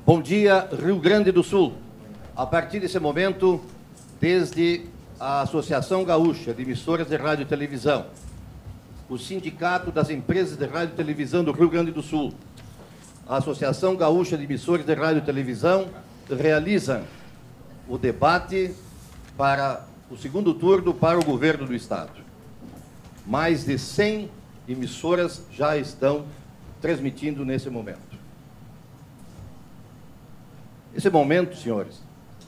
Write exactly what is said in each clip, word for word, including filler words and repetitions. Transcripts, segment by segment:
Bom dia, Rio Grande do Sul. A partir desse momento, desde a Associação Gaúcha de Emissoras de Rádio e Televisão, o Sindicato das Empresas de Rádio e Televisão do Rio Grande do Sul, a Associação Gaúcha de Emissoras de Rádio e Televisão, realizam o debate para o segundo turno para o governo do Estado. Mais de cem emissoras já estão transmitindo nesse momento. Esse momento, senhores,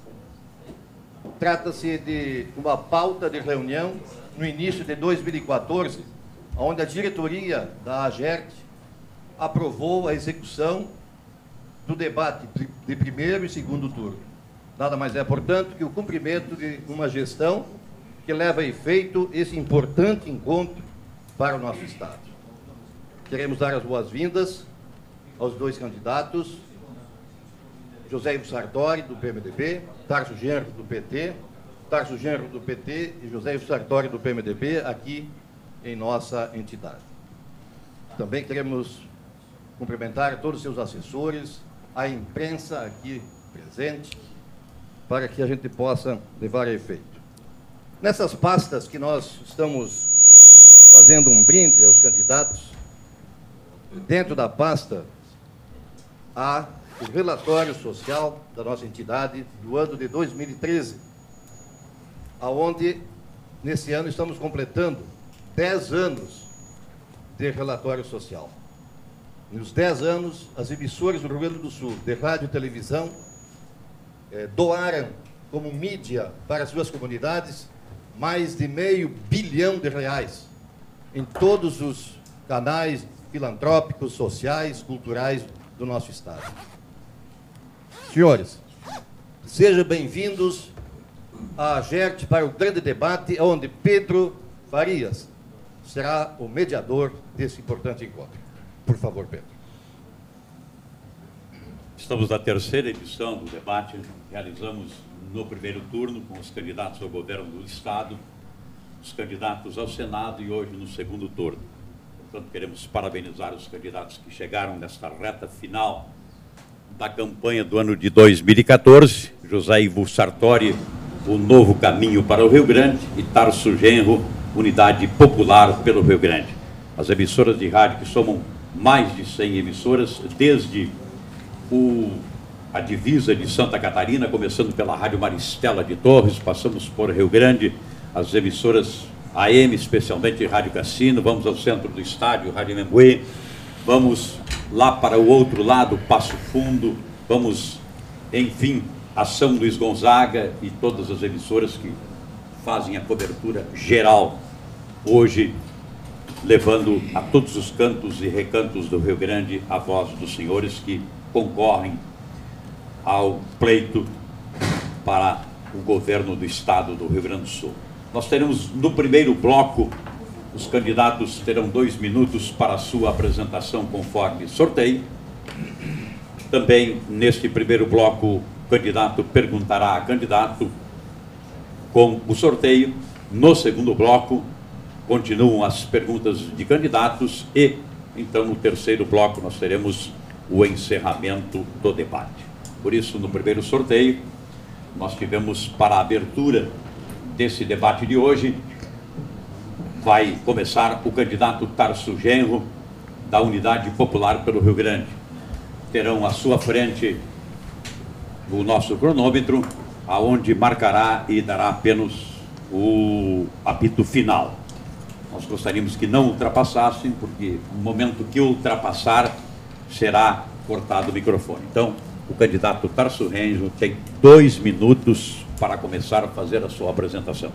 trata-se de uma pauta de reunião no início de dois mil e quatorze, onde a diretoria da AGERT aprovou a execução do debate de primeiro e segundo turno. Nada mais é, portanto, que o cumprimento de uma gestão que leva a efeito esse importante encontro para o nosso Estado. Queremos dar as boas-vindas aos dois candidatos, José Ivo Sartori, do P M D B, Tarso Genro, do P T, Tarso Genro, do P T e José Ivo Sartori, do P M D B, aqui em nossa entidade. Também queremos cumprimentar todos os seus assessores, a imprensa aqui presente, para que a gente possa levar a efeito. Nessas pastas que nós estamos fazendo um brinde aos candidatos, dentro da pasta há o relatório social da nossa entidade do ano de dois mil e treze, aonde, nesse ano, estamos completando dez anos de relatório social. Nos dez anos, as emissoras do Rio Grande do Sul, de rádio e televisão, eh, doaram como mídia para as suas comunidades mais de meio bilhão de reais em todos os canais filantrópicos, sociais, culturais do nosso Estado. Senhores, sejam bem-vindos à AGERT para o grande debate, onde Pedro Farias será o mediador desse importante encontro. Por favor, Pedro. Estamos na terceira edição do debate. Realizamos no primeiro turno com os candidatos ao governo do Estado, os candidatos ao Senado e hoje no segundo turno. Portanto, queremos parabenizar os candidatos que chegaram nesta reta final da campanha do ano de dois mil e quatorze, José Ivo Sartori, o Novo Caminho para o Rio Grande, e Tarso Genro, Unidade Popular pelo Rio Grande. As emissoras de rádio que somam mais de cem emissoras, desde o, a divisa de Santa Catarina, começando pela Rádio Maristela de Torres, passamos por Rio Grande, as emissoras A M, especialmente Rádio Cassino, vamos ao centro do estádio, Rádio Membuê, vamos lá para o outro lado, Passo Fundo, vamos, enfim, a São Luís Gonzaga e todas as emissoras que fazem a cobertura geral, hoje, levando a todos os cantos e recantos do Rio Grande a voz dos senhores que concorrem ao pleito para o governo do Estado do Rio Grande do Sul. Nós teremos no primeiro bloco, os candidatos terão dois minutos para a sua apresentação conforme sorteio. Também neste primeiro bloco, o candidato perguntará a candidato com o sorteio. No segundo bloco, continuam as perguntas de candidatos e, então, no terceiro bloco, nós teremos o encerramento do debate. Por isso, no primeiro sorteio, nós tivemos para a abertura desse debate de hoje, vai começar o candidato Tarso Genro, da Unidade Popular pelo Rio Grande. Terão à sua frente o nosso cronômetro, aonde marcará e dará apenas o apito final. Nós gostaríamos que não ultrapassassem, porque no momento que ultrapassar, será cortado o microfone. Então, o candidato Tarso Genro tem dois minutos para começar a fazer a sua apresentação.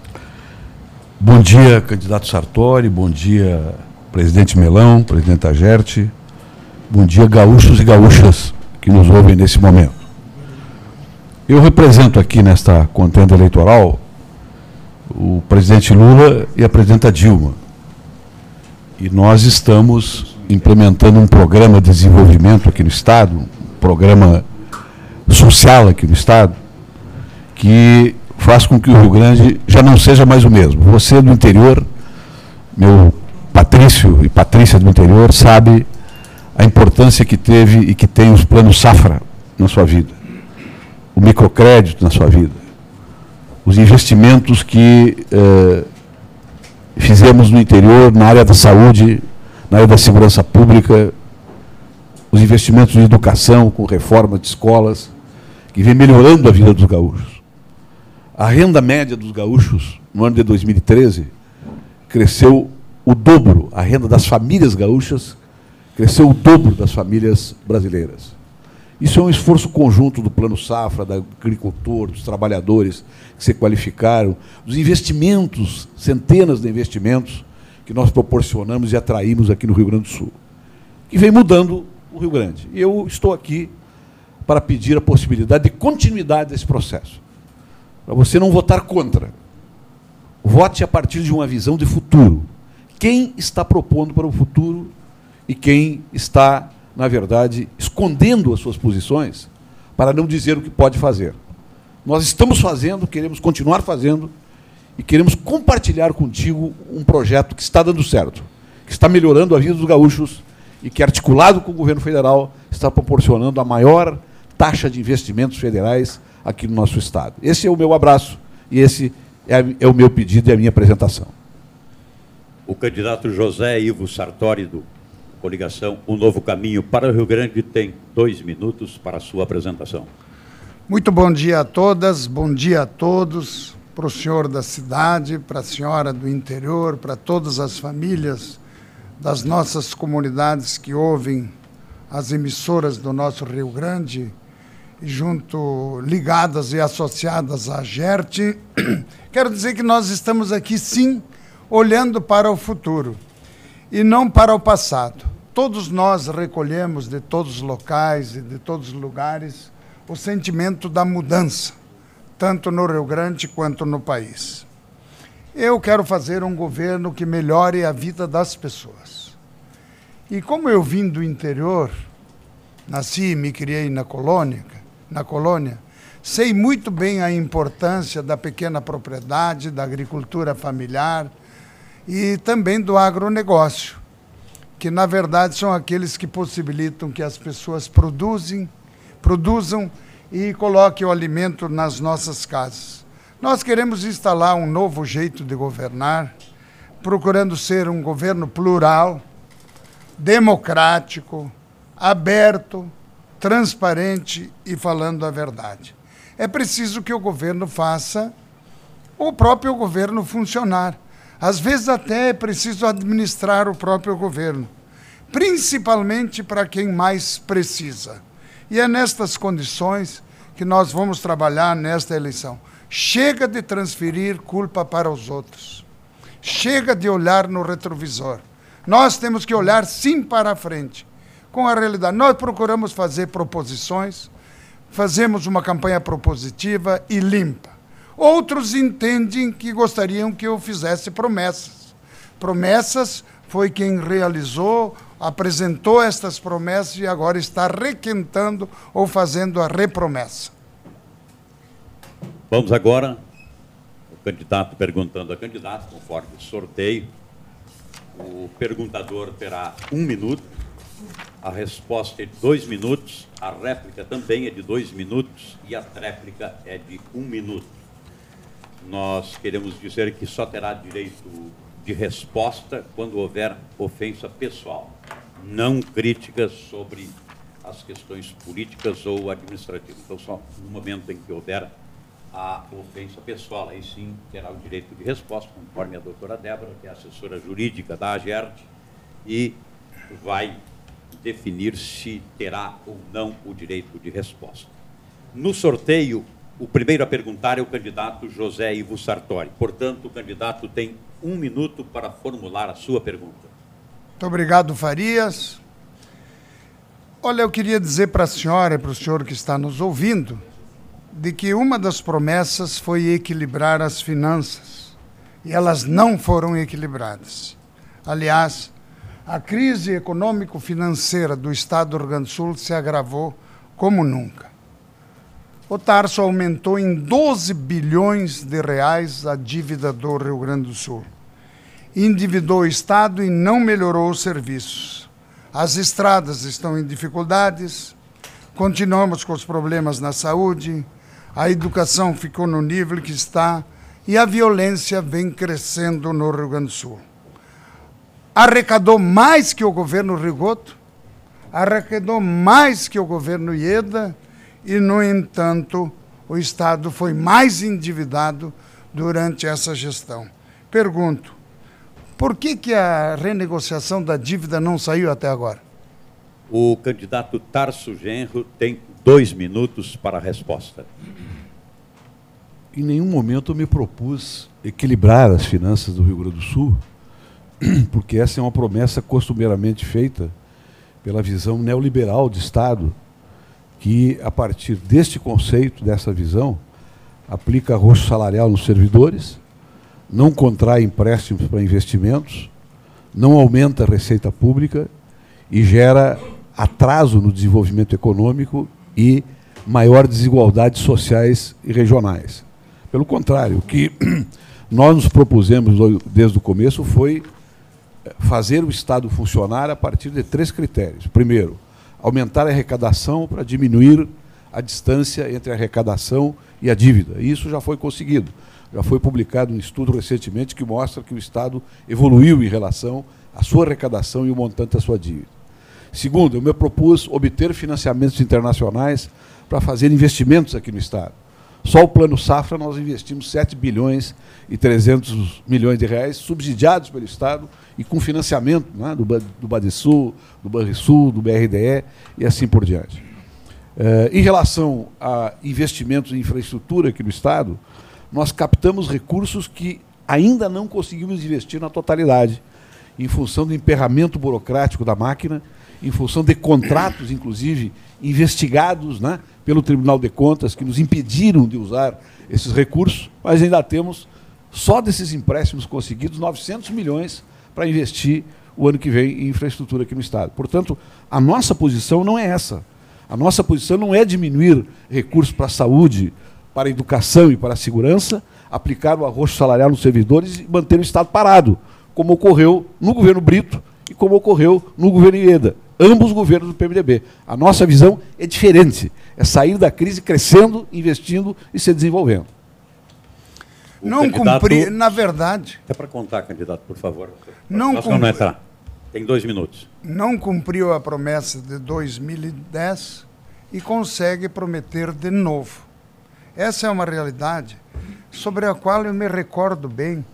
Bom dia, candidato Sartori, bom dia, presidente Melão, presidente AGERT, bom dia, gaúchos e gaúchas que nos ouvem nesse momento. Eu represento aqui nesta contenda eleitoral o presidente Lula e a presidenta Dilma. E nós estamos implementando um programa de desenvolvimento aqui no Estado, um programa social aqui no Estado, que faz com que o Rio Grande já não seja mais o mesmo. Você do interior, meu Patrício e Patrícia do interior, sabe a importância que teve e que tem os planos Safra na sua vida, o microcrédito na sua vida, os investimentos que eh, fizemos no interior, na área da saúde, na área da segurança pública, os investimentos em educação, com reforma de escolas, que vem melhorando a vida dos gaúchos. A renda média dos gaúchos, no ano de dois mil e treze, cresceu o dobro, a renda das famílias gaúchas cresceu o dobro das famílias brasileiras. Isso é um esforço conjunto do Plano Safra, do agricultor, dos trabalhadores que se qualificaram, dos investimentos, centenas de investimentos que nós proporcionamos e atraímos aqui no Rio Grande do Sul, que vem mudando o Rio Grande. E eu estou aqui para pedir a possibilidade de continuidade desse processo, para você não votar contra. Vote a partir de uma visão de futuro. Quem está propondo para o futuro e quem está, na verdade, escondendo as suas posições para não dizer o que pode fazer. Nós estamos fazendo, queremos continuar fazendo e queremos compartilhar contigo um projeto que está dando certo, que está melhorando a vida dos gaúchos e que, articulado com o governo federal, está proporcionando a maior taxa de investimentos federais aqui no nosso estado. Esse é o meu abraço e esse é, é o meu pedido e a minha apresentação. O candidato José Ivo Sartori, do coligação O Novo Caminho para o Rio Grande, tem dois minutos para a sua apresentação. Muito bom dia a todas, bom dia a todos, para o senhor da cidade, para a senhora do interior, para todas as famílias das nossas comunidades que ouvem as emissoras do nosso Rio Grande, junto, ligadas e associadas à GERT. Quero dizer que nós estamos aqui, sim, olhando para o futuro e não para o passado. Todos nós recolhemos de todos os locais e de todos os lugares o sentimento da mudança, tanto no Rio Grande quanto no país. Eu quero fazer um governo que melhore a vida das pessoas. E como eu vim do interior, nasci e me criei na colônia, na colônia, sei muito bem a importância da pequena propriedade, da agricultura familiar e também do agronegócio, que na verdade são aqueles que possibilitam que as pessoas produzem, produzam e coloquem o alimento nas nossas casas. Nós queremos instalar um novo jeito de governar, procurando ser um governo plural, democrático, aberto, transparente e falando a verdade. É preciso que o governo faça o próprio governo funcionar. Às vezes até é preciso administrar o próprio governo, principalmente para quem mais precisa. E é nestas condições que nós vamos trabalhar nesta eleição. Chega de transferir culpa para os outros. Chega de olhar no retrovisor. Nós temos que olhar sim para a frente, com a realidade. Nós procuramos fazer proposições, fazemos uma campanha propositiva e limpa. Outros entendem que gostariam que eu fizesse promessas. Promessas foi quem realizou, apresentou estas promessas e agora está requentando ou fazendo a repromessa. Vamos agora, o candidato perguntando a candidato, conforme o sorteio. O perguntador terá um minuto, a resposta é de dois minutos, a réplica também é de dois minutos e a tréplica é de um minuto. Nós queremos dizer que só terá direito de resposta quando houver ofensa pessoal, não críticas sobre as questões políticas ou administrativas. Então, só no momento em que houver a ofensa pessoal, aí sim terá o direito de resposta, conforme a doutora Débora, que é assessora jurídica da AGERT, e vai definir se terá ou não o direito de resposta. No sorteio, o primeiro a perguntar é o candidato José Ivo Sartori. Portanto, o candidato tem um minuto para formular a sua pergunta. Muito obrigado, Farias. Olha, eu queria dizer para a senhora e para o senhor que está nos ouvindo, de que uma das promessas foi equilibrar as finanças, e elas não foram equilibradas. Aliás, a crise econômico-financeira do Estado do Rio Grande do Sul se agravou como nunca. O Tarso aumentou em doze bilhões de reais a dívida do Rio Grande do Sul. Endividou o Estado e não melhorou os serviços. As estradas estão em dificuldades, continuamos com os problemas na saúde, a educação ficou no nível que está e a violência vem crescendo no Rio Grande do Sul. Arrecadou mais que o governo Rigoto, arrecadou mais que o governo Ieda e, no entanto, o Estado foi mais endividado durante essa gestão. Pergunto, por que que a renegociação da dívida não saiu até agora? O candidato Tarso Genro tem dois minutos para a resposta. Em nenhum momento eu me propus equilibrar as finanças do Rio Grande do Sul, porque essa é uma promessa costumeiramente feita pela visão neoliberal de Estado, que, a partir deste conceito, dessa visão, aplica arroxo salarial nos servidores, não contrai empréstimos para investimentos, não aumenta a receita pública e gera atraso no desenvolvimento econômico e maior desigualdades sociais e regionais. Pelo contrário, o que nós nos propusemos desde o começo foi fazer o Estado funcionar a partir de três critérios. Primeiro, aumentar a arrecadação para diminuir a distância entre a arrecadação e a dívida. E isso já foi conseguido. Já foi publicado um estudo recentemente que mostra que o Estado evoluiu em relação à sua arrecadação e o montante da sua dívida. Segundo, eu me propus obter financiamentos internacionais para fazer investimentos aqui no Estado. Só o Plano Safra nós investimos sete bilhões e trezentos milhões de reais subsidiados pelo Estado e com financiamento, né, do, do Badesul, do Banrisul, do B R D E e assim por diante. Eh, em relação a investimentos em infraestrutura aqui no Estado, nós captamos recursos que ainda não conseguimos investir na totalidade, em função do emperramento burocrático da máquina, em função de contratos, inclusive, investigados, né, pelo Tribunal de Contas, que nos impediram de usar esses recursos, mas ainda temos, só desses empréstimos conseguidos, novecentos milhões para investir o ano que vem em infraestrutura aqui no Estado. Portanto, a nossa posição não é essa. A nossa posição não é diminuir recursos para a saúde, para a educação e para a segurança, aplicar o arroxo salarial nos servidores e manter o Estado parado, como ocorreu no governo Brito e como ocorreu no governo Ieda, ambos governos do P M D B. A nossa visão é diferente, é sair da crise crescendo, investindo e se desenvolvendo. O não candidato... cumprir, na verdade... É para contar, candidato, por favor. Não, Nós não entrar. Tem dois minutos. Não cumpriu a promessa de dois mil e dez e consegue prometer de novo. Essa é uma realidade sobre a qual eu me recordo bem,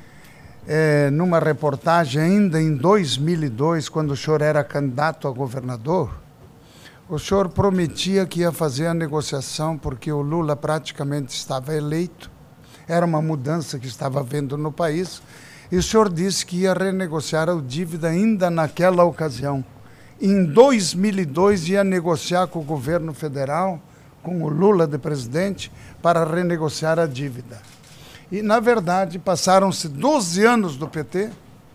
é, numa reportagem ainda em dois mil e dois, quando o senhor era candidato a governador, o senhor prometia que ia fazer a negociação porque o Lula praticamente estava eleito, era uma mudança que estava havendo no país, e o senhor disse que ia renegociar a dívida ainda naquela ocasião. Em dois mil e dois ia negociar com o governo federal, com o Lula de presidente, para renegociar a dívida. E, na verdade, passaram-se doze anos do P T,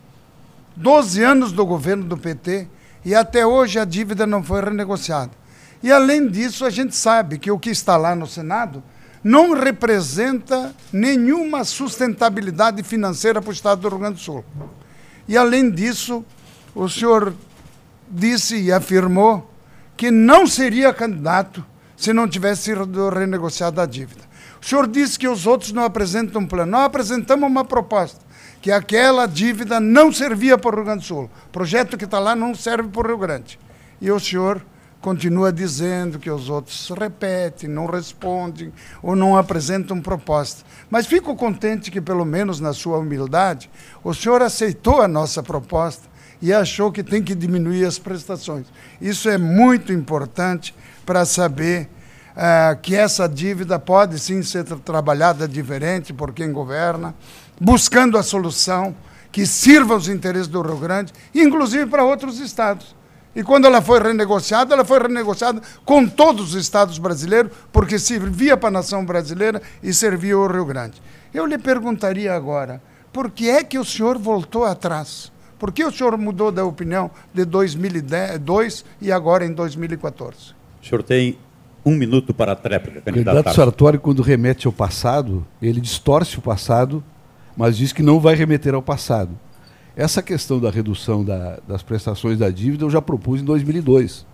doze anos do governo do P T, e até hoje a dívida não foi renegociada. E, além disso, a gente sabe que o que está lá no Senado não representa nenhuma sustentabilidade financeira para o Estado do Rio Grande do Sul. E, além disso, o senhor disse e afirmou que não seria candidato se não tivesse sido renegociada a dívida. O senhor disse que os outros não apresentam um plano. Nós apresentamos uma proposta, que aquela dívida não servia para o Rio Grande do Sul. O projeto que está lá não serve para o Rio Grande. E o senhor continua dizendo que os outros repetem, não respondem ou não apresentam proposta. Mas fico contente que, pelo menos na sua humildade, o senhor aceitou a nossa proposta e achou que tem que diminuir as prestações. Isso é muito importante para saber uh, que essa dívida pode sim ser tra trabalhada diferente por quem governa, buscando a solução que sirva aos interesses do Rio Grande, inclusive para outros estados. E quando ela foi renegociada, ela foi renegociada com todos os estados brasileiros, porque servia para a nação brasileira e servia ao Rio Grande. Eu lhe perguntaria agora, por que é que o senhor voltou atrás? Por que o senhor mudou da opinião de dois mil e dois e agora em dois mil e quatorze? O senhor tem um minuto para a tréplica, candidato. O candidato Sartori, quando remete ao passado, ele distorce o passado, mas diz que não vai remeter ao passado. Essa questão da redução da, das prestações da dívida eu já propus em dois mil e dois.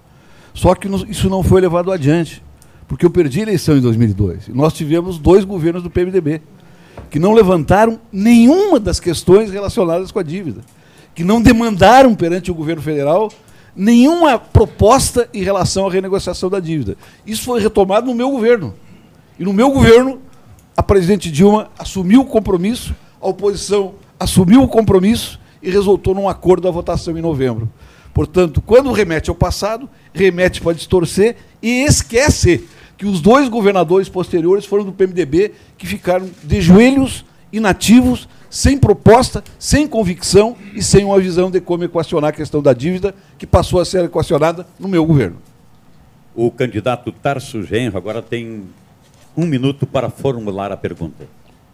Só que isso não foi levado adiante, porque eu perdi a eleição em dois mil e dois. E nós tivemos dois governos do P M D B, que não levantaram nenhuma das questões relacionadas com a dívida, que não demandaram perante o governo federal nenhuma proposta em relação à renegociação da dívida. Isso foi retomado no meu governo. E no meu governo, a presidente Dilma assumiu o compromisso, a oposição assumiu o compromisso e resultou num acordo da votação em novembro. Portanto, quando remete ao passado, remete para distorcer e esquece que os dois governadores posteriores foram do P M D B que ficaram de joelhos, inativos, sem proposta, sem convicção e sem uma visão de como equacionar a questão da dívida, que passou a ser equacionada no meu governo. O candidato Tarso Genro agora tem um minuto para formular a pergunta.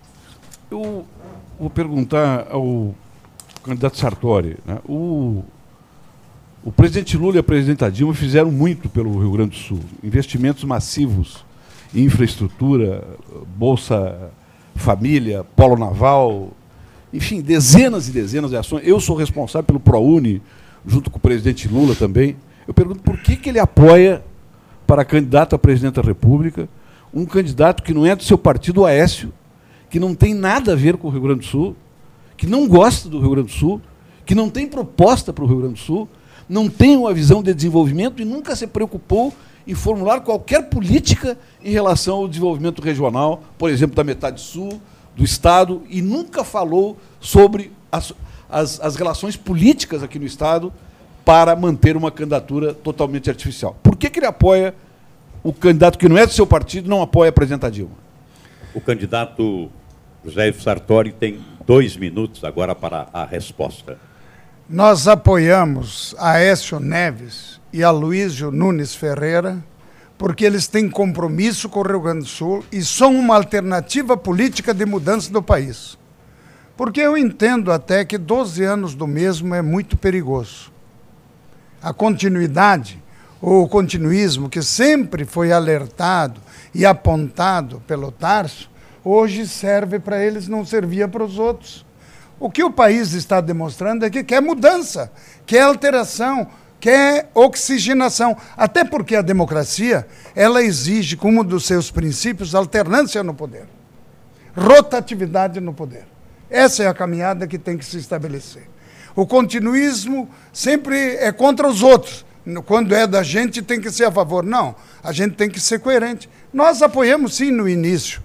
Eu vou perguntar ao candidato Sartori, né? O, o presidente Lula e a presidenta Dilma fizeram muito pelo Rio Grande do Sul. Investimentos massivos em infraestrutura, Bolsa Família, Polo Naval, enfim, dezenas e dezenas de ações. Eu sou responsável pelo ProUni, junto com o presidente Lula também. Eu pergunto por que, que ele apoia, para candidato a presidente da República, um candidato que não é do seu partido, o Aécio, que não tem nada a ver com o Rio Grande do Sul, que não gosta do Rio Grande do Sul, que não tem proposta para o Rio Grande do Sul, não tem uma visão de desenvolvimento e nunca se preocupou em formular qualquer política em relação ao desenvolvimento regional, por exemplo, da metade sul do Estado, e nunca falou sobre as, as, as relações políticas aqui no Estado para manter uma candidatura totalmente artificial. Por que, que ele apoia o candidato que não é do seu partido, não apoia a presidenta Dilma? O candidato José Sartori tem dois minutos agora para a resposta. Nós apoiamos a Aécio Neves e a Luísio Nunes Ferreira porque eles têm compromisso com o Rio Grande do Sul e são uma alternativa política de mudança do país. Porque eu entendo até que doze anos do mesmo é muito perigoso. A continuidade, ou o continuismo, que sempre foi alertado e apontado pelo Tarso, hoje serve para eles, não servia para os outros. O que o país está demonstrando é que quer mudança, quer alteração, quer oxigenação. Até porque a democracia, ela exige como um dos seus princípios alternância no poder, rotatividade no poder. Essa é a caminhada que tem que se estabelecer. O continuismo sempre é contra os outros. Quando é da gente, tem que ser a favor. Não, a gente tem que ser coerente. Nós apoiamos, sim, no início,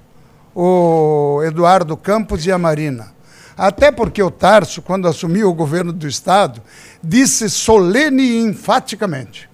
o Eduardo Campos e a Marina. Até porque o Tarso, quando assumiu o governo do Estado, disse solene e enfaticamente: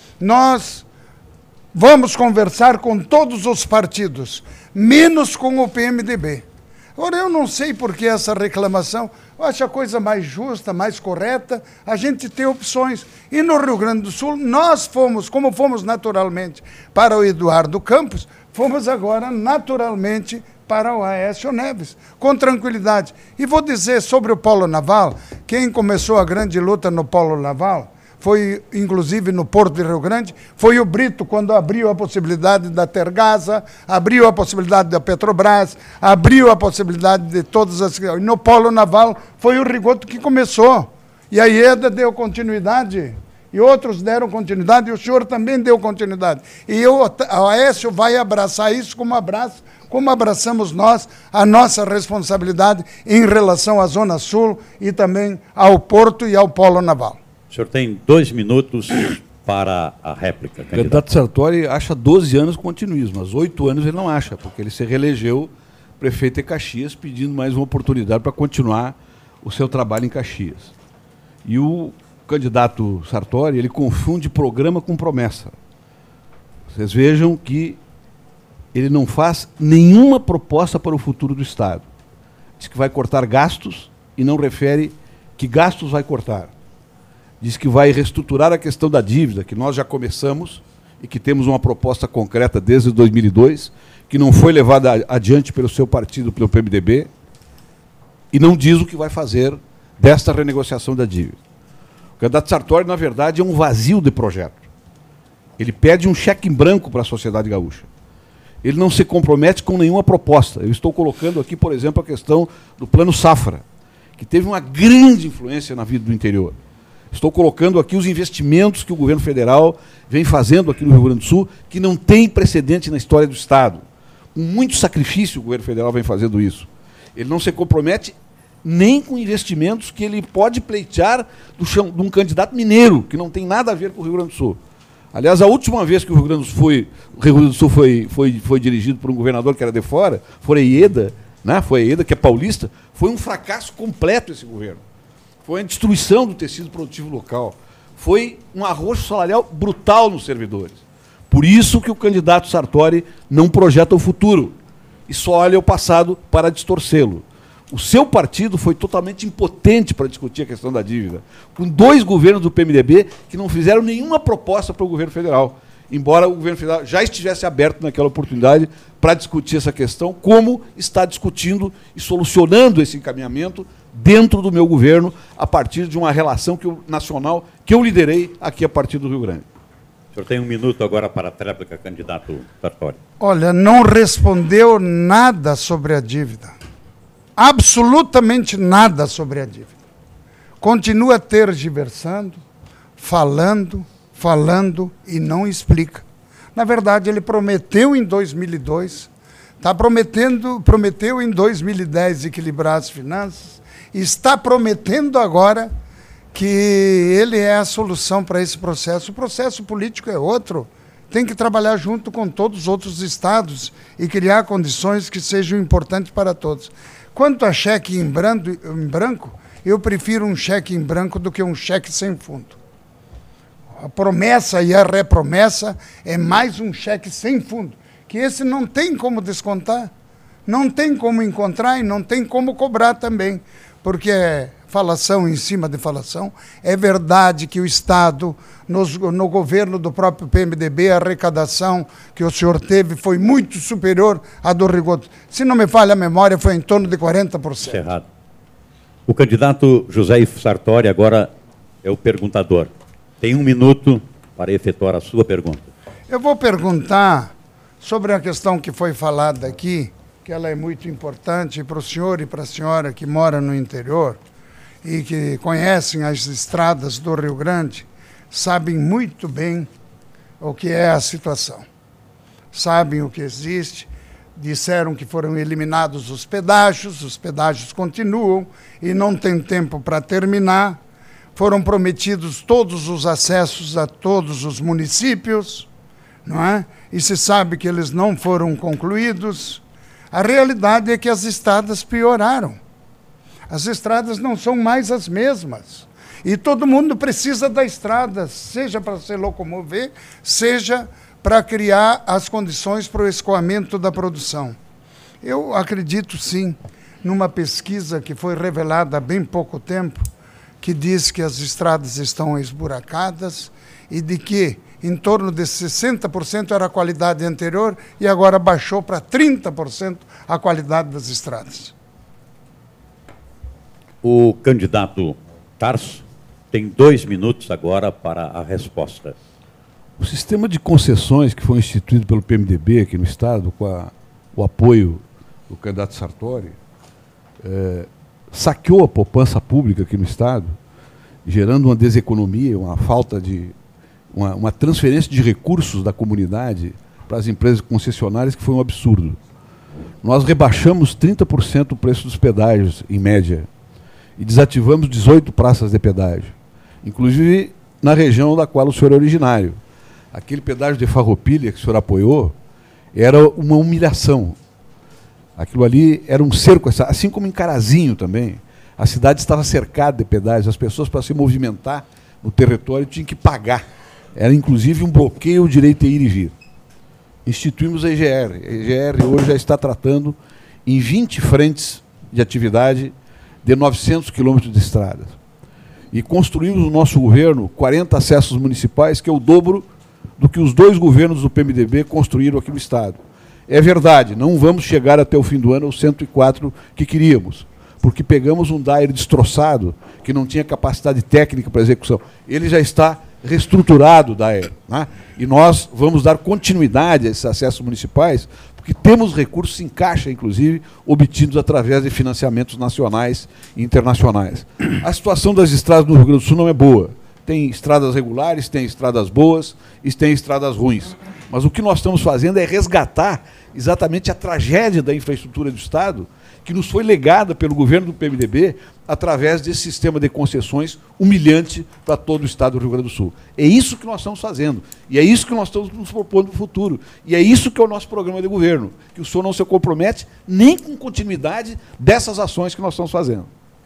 nós vamos conversar com todos os partidos, menos com o P M D B. Agora, eu não sei por que essa reclamação. Eu acho a coisa mais justa, mais correta, a gente ter opções. E no Rio Grande do Sul, nós fomos, como fomos naturalmente para o Eduardo Campos, fomos agora naturalmente para o Aécio Neves, com tranquilidade. E vou dizer sobre o Polo Naval, quem começou a grande luta no Polo Naval, foi inclusive no Porto de Rio Grande, foi o Brito, quando abriu a possibilidade da Tergasa, abriu a possibilidade da Petrobras, abriu a possibilidade de todas as... No Polo Naval foi o Rigoto que começou. E a IEDA deu continuidade, e outros deram continuidade, e o senhor também deu continuidade. E eu, o Aécio vai abraçar isso como abraço, como abraçamos nós a nossa responsabilidade em relação à Zona Sul e também ao Porto e ao Polo Naval. O senhor tem dois minutos para a réplica. O candidato Sartori acha doze anos continuismo, mas oito anos ele não acha, porque ele se reelegeu prefeito de Caxias, pedindo mais uma oportunidade para continuar o seu trabalho em Caxias. E o candidato Sartori, ele confunde programa com promessa. Vocês vejam que ele não faz nenhuma proposta para o futuro do Estado. Diz que vai cortar gastos e não refere que gastos vai cortar. Diz que vai reestruturar a questão da dívida, que nós já começamos e que temos uma proposta concreta desde dois mil e dois, que não foi levada adiante pelo seu partido, pelo P M D B, e não diz o que vai fazer desta renegociação da dívida. O candidato Sartori, na verdade, é um vazio de projeto. Ele pede um cheque em branco para a sociedade gaúcha. Ele não se compromete com nenhuma proposta. Eu estou colocando aqui, por exemplo, a questão do Plano Safra, que teve uma grande influência na vida do interior. Estou colocando aqui os investimentos que o governo federal vem fazendo aqui no Rio Grande do Sul, que não tem precedente na história do Estado. Com muito sacrifício o governo federal vem fazendo isso. Ele não se compromete nem com investimentos que ele pode pleitear do chão, de um candidato mineiro, que não tem nada a ver com o Rio Grande do Sul. Aliás, a última vez que o Rio Grande do Sul foi, o Rio Grande do Sul foi, foi, foi dirigido por um governador que era de fora, foi a Ieda, né? Foi a Ieda, que é paulista, foi um fracasso completo esse governo. Foi a destruição do tecido produtivo local. Foi um arroxo salarial brutal nos servidores. Por isso que o candidato Sartori não projeta o futuro e só olha o passado para distorcê-lo. O seu partido foi totalmente impotente para discutir a questão da dívida, com dois governos do P M D B que não fizeram nenhuma proposta para o governo federal, embora o governo federal já estivesse aberto naquela oportunidade para discutir essa questão, como está discutindo e solucionando esse encaminhamento dentro do meu governo, a partir de uma relação que eu, nacional que eu liderei aqui a partir do Rio Grande. O senhor tem um minuto agora para a tréplica, candidato Sartori. Olha, não respondeu nada sobre a dívida. Absolutamente nada sobre a dívida. Continua tergiversando, falando, falando e não explica. Na verdade, ele prometeu em dois mil e dois, tá prometendo, prometeu em dois mil e dez equilibrar as finanças, e está prometendo agora que ele é a solução para esse processo. O processo político é outro. Tem que trabalhar junto com todos os outros estados e criar condições que sejam importantes para todos. Quanto a cheque em branco, em branco, eu prefiro um cheque em branco do que um cheque sem fundo. A promessa e a repromessa é mais um cheque sem fundo, que esse não tem como descontar, não tem como encontrar e não tem como cobrar também, porque é falação em cima de falação. É verdade que o Estado, nos, no governo do próprio P M D B, a arrecadação que o senhor teve foi muito superior à do Rio Grande. Se não me falha a memória, foi em torno de quarenta por cento. Errado. O candidato José Sartori agora é o perguntador. Tem um minuto para efetuar a sua pergunta. Eu vou perguntar sobre a questão que foi falada aqui, que ela é muito importante para o senhor e para a senhora que mora no interior e que conhecem as estradas do Rio Grande, sabem muito bem o que é a situação. Sabem o que existe, disseram que foram eliminados os pedágios, os pedágios continuam e não tem tempo para terminar. Foram prometidos todos os acessos a todos os municípios, não é? E se sabe que eles não foram concluídos. A realidade é que as estradas pioraram. As estradas não são mais as mesmas. E todo mundo precisa da estrada, seja para se locomover, seja para criar as condições para o escoamento da produção. Eu acredito, sim, numa pesquisa que foi revelada há bem pouco tempo, que diz que as estradas estão esburacadas e de que em torno de sessenta por cento era a qualidade anterior e agora baixou para trinta por cento a qualidade das estradas. O candidato Tarso tem dois minutos agora para a resposta. O sistema de concessões que foi instituído pelo P M D B aqui no Estado, com a, o apoio do candidato Sartori, é, saqueou a poupança pública aqui no Estado, gerando uma deseconomia, uma falta de... Uma, uma transferência de recursos da comunidade para as empresas concessionárias, que foi um absurdo. Nós rebaixamos trinta por cento o preço dos pedágios, em média, e desativamos dezoito praças de pedágio, inclusive na região da qual o senhor é originário. Aquele pedágio de Farroupilha que o senhor apoiou era uma humilhação. Aquilo ali era um cerco, assim como em Carazinho também. A cidade estava cercada de pedágios, as pessoas, para se movimentar no território, tinham que pagar. Era, inclusive, um bloqueio ao direito de ir e vir. Instituímos a E G R. A E G R hoje já está tratando em vinte frentes de atividade de novecentos quilômetros de estradas. E construímos no nosso governo quarenta acessos municipais, que é o dobro do que os dois governos do P M D B construíram aqui no Estado. É verdade, não vamos chegar até o fim do ano aos cento e quatro que queríamos, porque pegamos um D A E R destroçado, que não tinha capacidade técnica para execução. Ele já está reestruturado, o D A E R, né? E nós vamos dar continuidade a esses acessos municipais, porque temos recursos em caixa, inclusive, obtidos através de financiamentos nacionais e internacionais. A situação das estradas no Rio Grande do Sul não é boa. tem estradas regulares, tem estradas boas e tem estradas ruins. Mas o que nós estamos fazendo é resgatar exatamente a tragédia da infraestrutura do Estado, que nos foi legada pelo governo do P M D B através desse sistema de concessões humilhante para todo o Estado do Rio Grande do Sul. É isso que nós estamos fazendo. E é isso que nós estamos nos propondo no futuro. E é isso que é o nosso programa de governo, que o senhor não se compromete nem com continuidade dessas ações que nós estamos fazendo.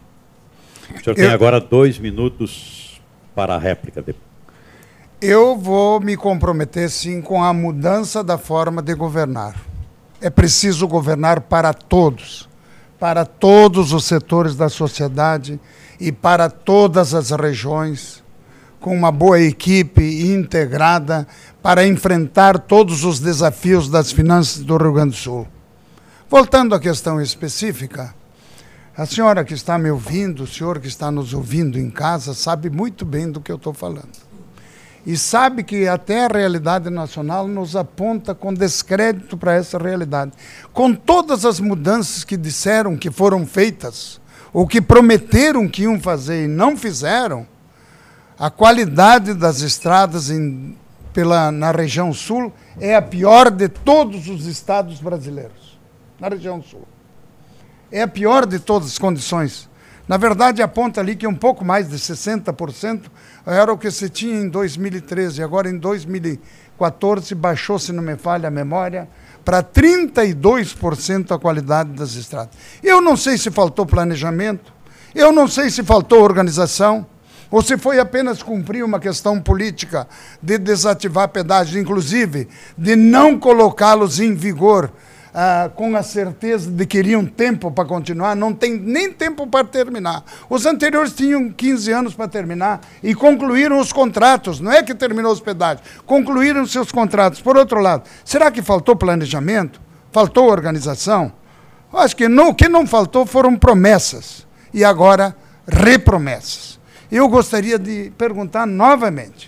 O senhor tem agora dois minutos para a réplica. Eu vou me comprometer, sim, com a mudança da forma de governar. É preciso governar para todos, para todos os setores da sociedade e para todas as regiões, com uma boa equipe integrada para enfrentar todos os desafios das finanças do Rio Grande do Sul. Voltando à questão específica, a senhora que está me ouvindo, o senhor que está nos ouvindo em casa, sabe muito bem do que eu estou falando. E sabe que até a realidade nacional nos aponta com descrédito para essa realidade. Com todas as mudanças que disseram que foram feitas, ou que prometeram que iam fazer e não fizeram, a qualidade das estradas em, pela, na região sul é a pior de todos os estados brasileiros, na região sul. É a pior de todas as condições. Na verdade, aponta ali que um pouco mais de sessenta por cento era o que se tinha em dois mil e treze. Agora, em dois mil e quatorze, baixou, se não me falha a memória, para trinta e dois por cento a qualidade das estradas. Eu não sei se faltou planejamento, eu não sei se faltou organização, ou se foi apenas cumprir uma questão política de desativar pedágios, inclusive de não colocá-los em vigor, Ah, com a certeza de que iriam tempo para continuar, não tem nem tempo para terminar. Os anteriores tinham quinze anos para terminar e concluíram os contratos, não é que terminou os pedágios, concluíram seus contratos. Por outro lado, será que faltou planejamento? Faltou organização? Eu acho que não, o que não faltou foram promessas, e agora repromessas. Eu gostaria de perguntar novamente,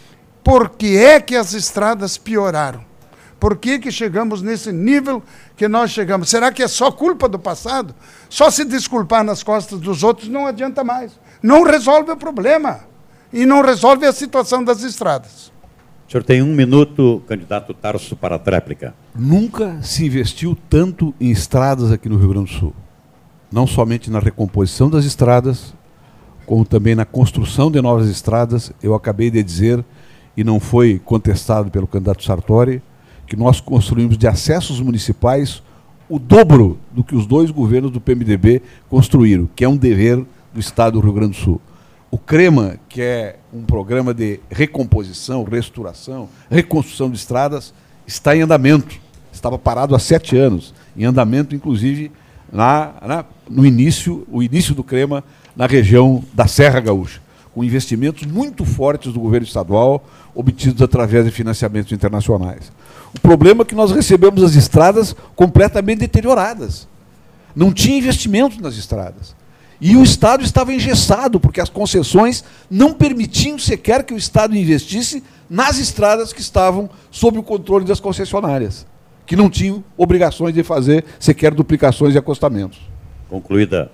por que é que as estradas pioraram? Por que que chegamos nesse nível que nós chegamos? Será que é só culpa do passado? Só se desculpar nas costas dos outros não adianta mais. Não resolve o problema. E não resolve a situação das estradas. O senhor tem um minuto, candidato Tarso, para a tréplica. Nunca se investiu tanto em estradas aqui no Rio Grande do Sul. Não somente na recomposição das estradas, como também na construção de novas estradas. Eu acabei de dizer, e não foi contestado pelo candidato Sartori, que nós construímos de acessos municipais o dobro do que os dois governos do P M D B construíram, que é um dever do Estado do Rio Grande do Sul. O CREMA, que é um programa de recomposição, restauração, reconstrução de estradas, está em andamento. Estava parado há sete anos, em andamento, inclusive, na, na, no início, o início do CREMA na região da Serra Gaúcha, com investimentos muito fortes do governo estadual, obtidos através de financiamentos internacionais. O problema é que nós recebemos as estradas completamente deterioradas. Não tinha investimento nas estradas. E o Estado estava engessado, porque as concessões não permitiam sequer que o Estado investisse nas estradas que estavam sob o controle das concessionárias, que não tinham obrigações de fazer sequer duplicações e acostamentos. Concluída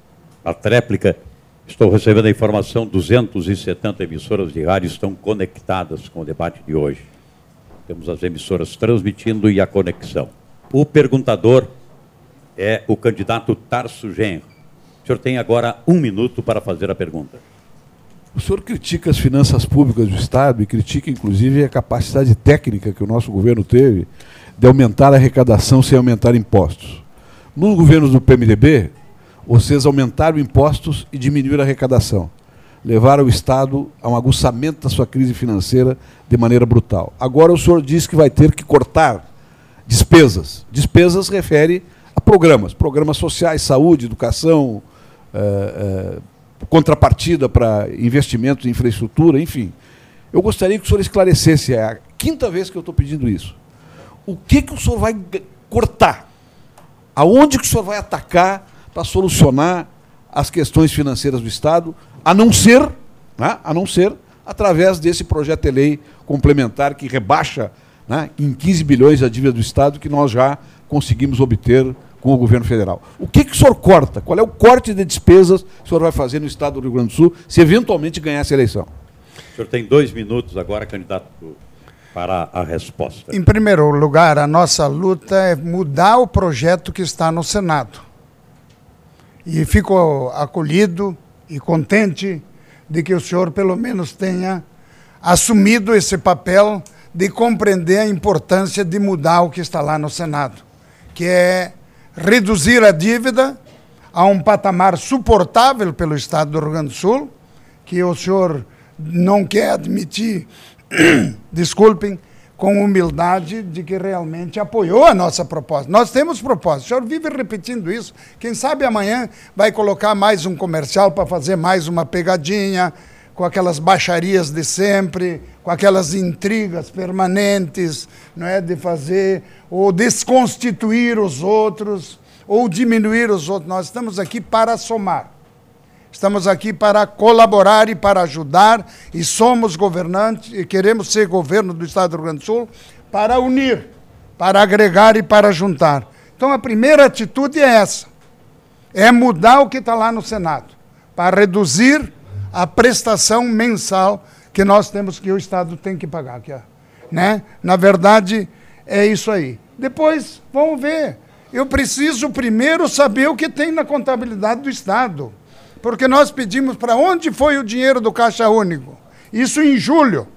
a tréplica, estou recebendo a informação, duzentas e setenta emissoras de rádio estão conectadas com o debate de hoje. Temos as emissoras transmitindo e a conexão. O perguntador é o candidato Tarso Genro. O senhor tem agora um minuto para fazer a pergunta. O senhor critica as finanças públicas do Estado e critica, inclusive, a capacidade técnica que o nosso governo teve de aumentar a arrecadação sem aumentar impostos. Nos governos do P M D B, vocês aumentaram impostos e diminuíram a arrecadação. Levaram o Estado a um aguçamento da sua crise financeira de maneira brutal. Agora o senhor diz que vai ter que cortar despesas. Despesas refere a programas, programas sociais, saúde, educação, eh, eh, contrapartida para investimentos em infraestrutura, enfim. Eu gostaria que o senhor esclarecesse, é a quinta vez que eu estou pedindo isso. O que, que o senhor vai cortar? Aonde que o senhor vai atacar para solucionar as questões financeiras do Estado, a não ser, né, a não ser através desse projeto de lei complementar que rebaixa, né, em quinze bilhões a dívida do Estado que nós já conseguimos obter com o governo federal. O que, que o senhor corta? Qual é o corte de despesas que o senhor vai fazer no Estado do Rio Grande do Sul se eventualmente ganhar essa eleição? O senhor tem dois minutos agora, candidato, para a resposta. Em primeiro lugar, a nossa luta é mudar o projeto que está no Senado. E fico acolhido e contente de que o senhor, pelo menos, tenha assumido esse papel de compreender a importância de mudar o que está lá no Senado, que é reduzir a dívida a um patamar suportável pelo Estado do Rio Grande do Sul, que o senhor não quer admitir, desculpem, com humildade, de que realmente apoiou a nossa proposta. Nós temos proposta. O senhor vive repetindo isso. Quem sabe amanhã vai colocar mais um comercial para fazer mais uma pegadinha, com aquelas baixarias de sempre, com aquelas intrigas permanentes, não é, de fazer, ou desconstituir os outros, ou diminuir os outros. Nós estamos aqui para somar. Estamos aqui para colaborar e para ajudar, e somos governantes, e queremos ser governo do Estado do Rio Grande do Sul, para unir, para agregar e para juntar. Então, a primeira atitude é essa, é mudar o que está lá no Senado, para reduzir a prestação mensal que nós temos, que o Estado tem que pagar. Aqui, ó, né? Na verdade, é isso aí. Depois, vamos ver. Eu preciso primeiro saber o que tem na contabilidade do Estado. Porque nós pedimos para onde foi o dinheiro do Caixa Único. Isso em julho.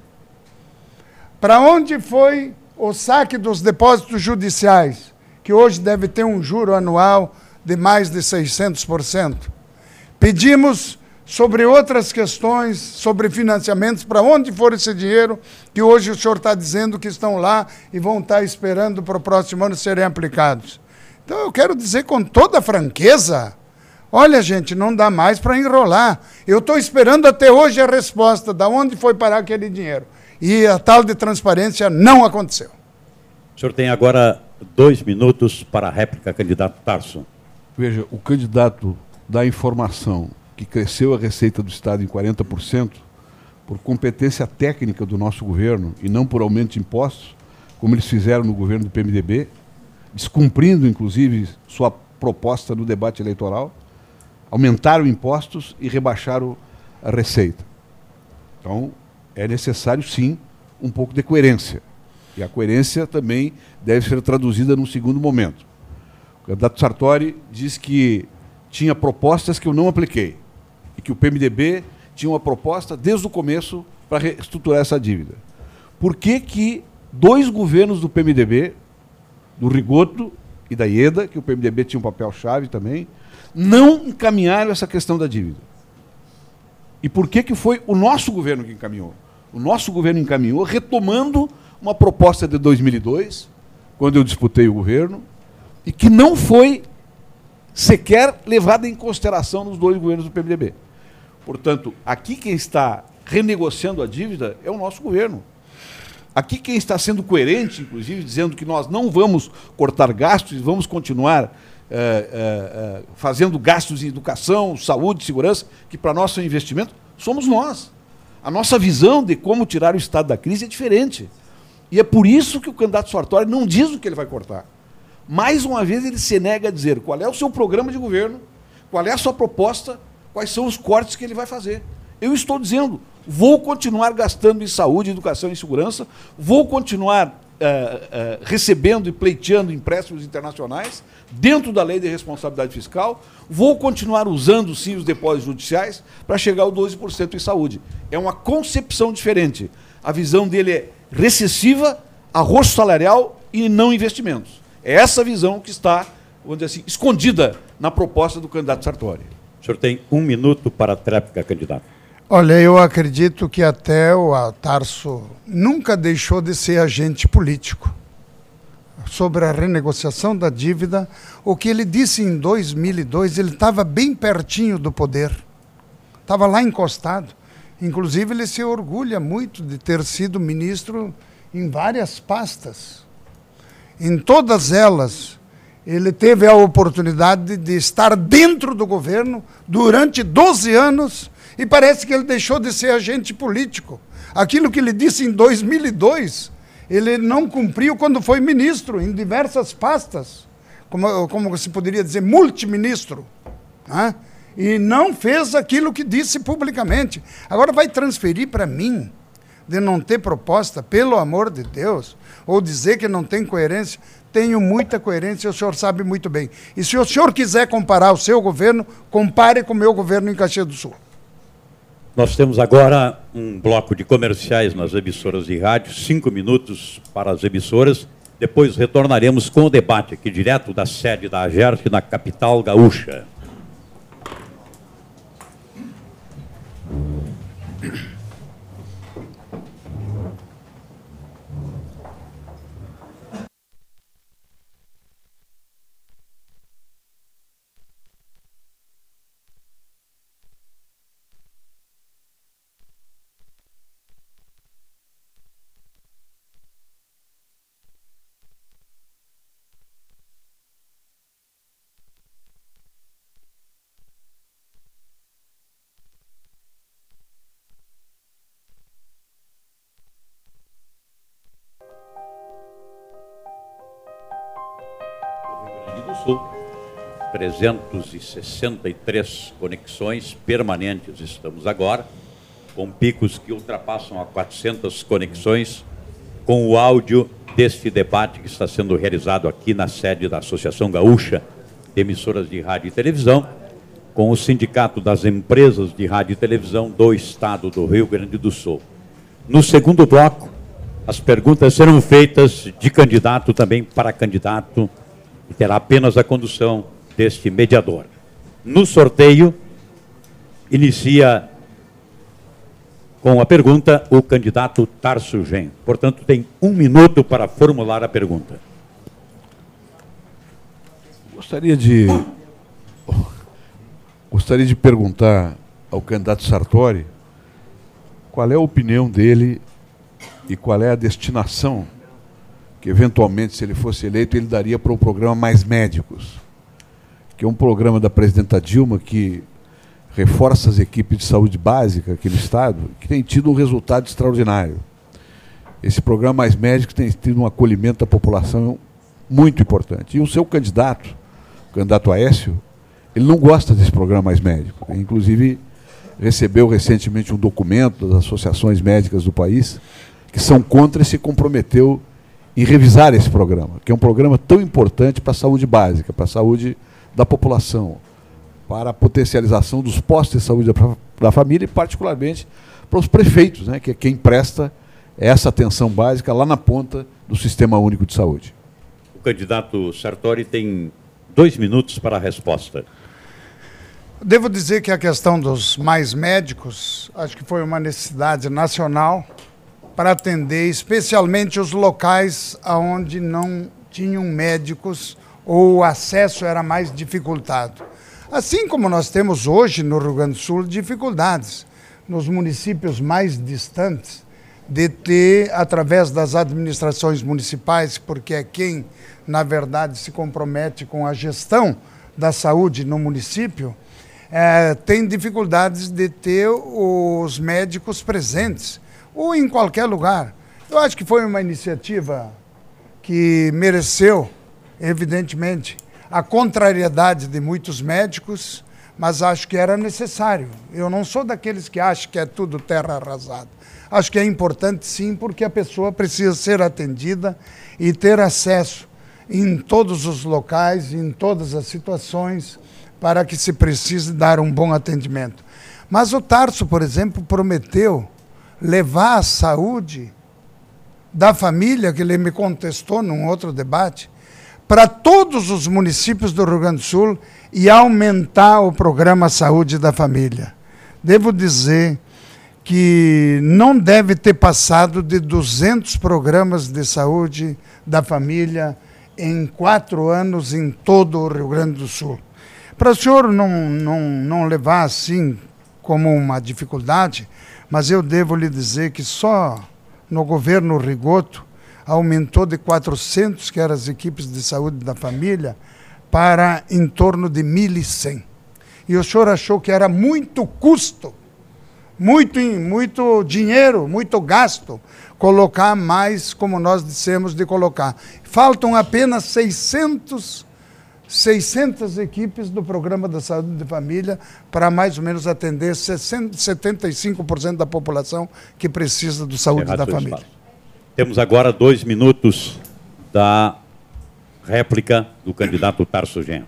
Para onde foi o saque dos depósitos judiciais, que hoje deve ter um juro anual de mais de seiscentos por cento. Pedimos sobre outras questões, sobre financiamentos, para onde for esse dinheiro, que hoje o senhor está dizendo que estão lá e vão estar esperando para o próximo ano serem aplicados. Então eu quero dizer com toda franqueza, olha, gente, não dá mais para enrolar. Eu estou esperando até hoje a resposta de onde foi parar aquele dinheiro. E a tal de transparência não aconteceu. O senhor tem agora dois minutos para a réplica, candidato Tarso. Veja, o candidato dá informação que cresceu a receita do Estado em quarenta por cento por competência técnica do nosso governo e não por aumento de impostos, como eles fizeram no governo do P M D B, descumprindo, inclusive, sua proposta no debate eleitoral. Aumentaram impostos e rebaixaram a receita. Então, é necessário, sim, um pouco de coerência. E a coerência também deve ser traduzida num segundo momento. O candidato Sartori diz que tinha propostas que eu não apliquei e que o P M D B tinha uma proposta desde o começo para reestruturar essa dívida. Por que que dois governos do P M D B, do Rigoto e da Ieda, que o P M D B tinha um papel-chave também, não encaminharam essa questão da dívida? E por que que foi o nosso governo que encaminhou? O nosso governo encaminhou retomando uma proposta de dois mil e dois, quando eu disputei o governo, e que não foi sequer levada em consideração nos dois governos do P M D B. Portanto, aqui quem está renegociando a dívida é o nosso governo. Aqui quem está sendo coerente, inclusive, dizendo que nós não vamos cortar gastos e vamos continuar É, é, é, fazendo gastos em educação, saúde, segurança, que para nós são investimento, somos nós. A nossa visão de como tirar o Estado da crise é diferente. E é por isso que o candidato Sartori não diz o que ele vai cortar. Mais uma vez ele se nega a dizer qual é o seu programa de governo, qual é a sua proposta, quais são os cortes que ele vai fazer. Eu estou dizendo, vou continuar gastando em saúde, educação e segurança, vou continuar Uh, uh, recebendo e pleiteando empréstimos internacionais dentro da lei de responsabilidade fiscal, vou continuar usando, sim, os depósitos judiciais para chegar ao doze por cento em saúde. É uma concepção diferente. A visão dele é recessiva, arroxo salarial e não investimentos. É essa visão que está, vamos dizer assim, escondida na proposta do candidato Sartori. O senhor tem um minuto para a tréplica, candidato. Olha, eu acredito que até o Tarso nunca deixou de ser agente político. Sobre a renegociação da dívida, o que ele disse em dois mil e dois, ele estava bem pertinho do poder. Estava lá encostado. Inclusive, ele se orgulha muito de ter sido ministro em várias pastas. Em todas elas, ele teve a oportunidade de estar dentro do governo durante doze anos, e parece que ele deixou de ser agente político. Aquilo que ele disse em dois mil e dois, ele não cumpriu quando foi ministro, em diversas pastas, como, como se poderia dizer, multiministro. Né? e não fez aquilo que disse publicamente. Agora vai transferir para mim de não ter proposta, pelo amor de Deus, ou dizer que não tem coerência. Tenho muita coerência, o senhor sabe muito bem. E se o senhor quiser comparar o seu governo, compare com o meu governo em Caxias do Sul. Nós temos agora um bloco de comerciais nas emissoras de rádio, cinco minutos para as emissoras. Depois retornaremos com o debate aqui direto da sede da AGERT na capital gaúcha. trezentas e sessenta e três conexões permanentes estamos agora, com picos que ultrapassam a quatrocentas conexões, com o áudio deste debate que está sendo realizado aqui na sede da Associação Gaúcha de Emissoras de Rádio e Televisão, com o Sindicato das Empresas de Rádio e Televisão do Estado do Rio Grande do Sul. No segundo bloco, as perguntas serão feitas de candidato também para candidato, e terá apenas a condução deste mediador. No sorteio, inicia com a pergunta o candidato Tarso Genro. Portanto, tem um minuto para formular a pergunta. Gostaria de, gostaria de perguntar ao candidato Sartori qual é a opinião dele e qual é a destinação que, eventualmente, se ele fosse eleito, ele daria para o programa Mais Médicos, que é um programa da presidenta Dilma que reforça as equipes de saúde básica aqui no Estado, que tem tido um resultado extraordinário. Esse programa Mais Médicos tem tido um acolhimento da população muito importante. E o seu candidato, o candidato Aécio, ele não gosta desse programa Mais Médicos. Inclusive, recebeu recentemente um documento das associações médicas do país que são contra e se comprometeu em revisar esse programa, que é um programa tão importante para a saúde básica, para a saúde da população, para a potencialização dos postos de saúde da, da família e, particularmente, para os prefeitos, né, que é quem presta essa atenção básica lá na ponta do Sistema Único de Saúde. O candidato Sartori tem dois minutos para a resposta. Devo dizer que a questão dos mais médicos, acho que foi uma necessidade nacional para atender especialmente os locais onde não tinham médicos ou o acesso era mais dificultado. Assim como nós temos hoje no Rio Grande do Sul dificuldades nos municípios mais distantes de ter, através das administrações municipais, porque é quem, na verdade, se compromete com a gestão da saúde no município, é, tem dificuldades de ter os médicos presentes, ou em qualquer lugar. Eu acho que foi uma iniciativa que mereceu, evidentemente, a contrariedade de muitos médicos, mas acho que era necessário. Eu não sou daqueles que acham que é tudo terra arrasada. Acho que é importante, sim, porque a pessoa precisa ser atendida e ter acesso em todos os locais, em todas as situações, para que se precise dar um bom atendimento. Mas o Tarso, por exemplo, prometeu levar a saúde da família, que ele me contestou num outro debate, para todos os municípios do Rio Grande do Sul e aumentar o programa Saúde da Família. Devo dizer que não deve ter passado de duzentos programas de saúde da família em quatro anos em todo o Rio Grande do Sul. Para o senhor não, não, não levar assim como uma dificuldade, mas eu devo lhe dizer que só no governo Rigoto aumentou de quatrocentos, que eram as equipes de saúde da família, para em torno de mil e cem. E o senhor achou que era muito custo, muito, muito dinheiro, muito gasto, colocar mais, como nós dissemos, de colocar. Faltam apenas seiscentos seiscentas equipes do Programa da Saúde de Família para mais ou menos atender setenta e cinco por cento da população que precisa do saúde da família. Temos agora dois minutos da réplica do candidato Tarso Genro.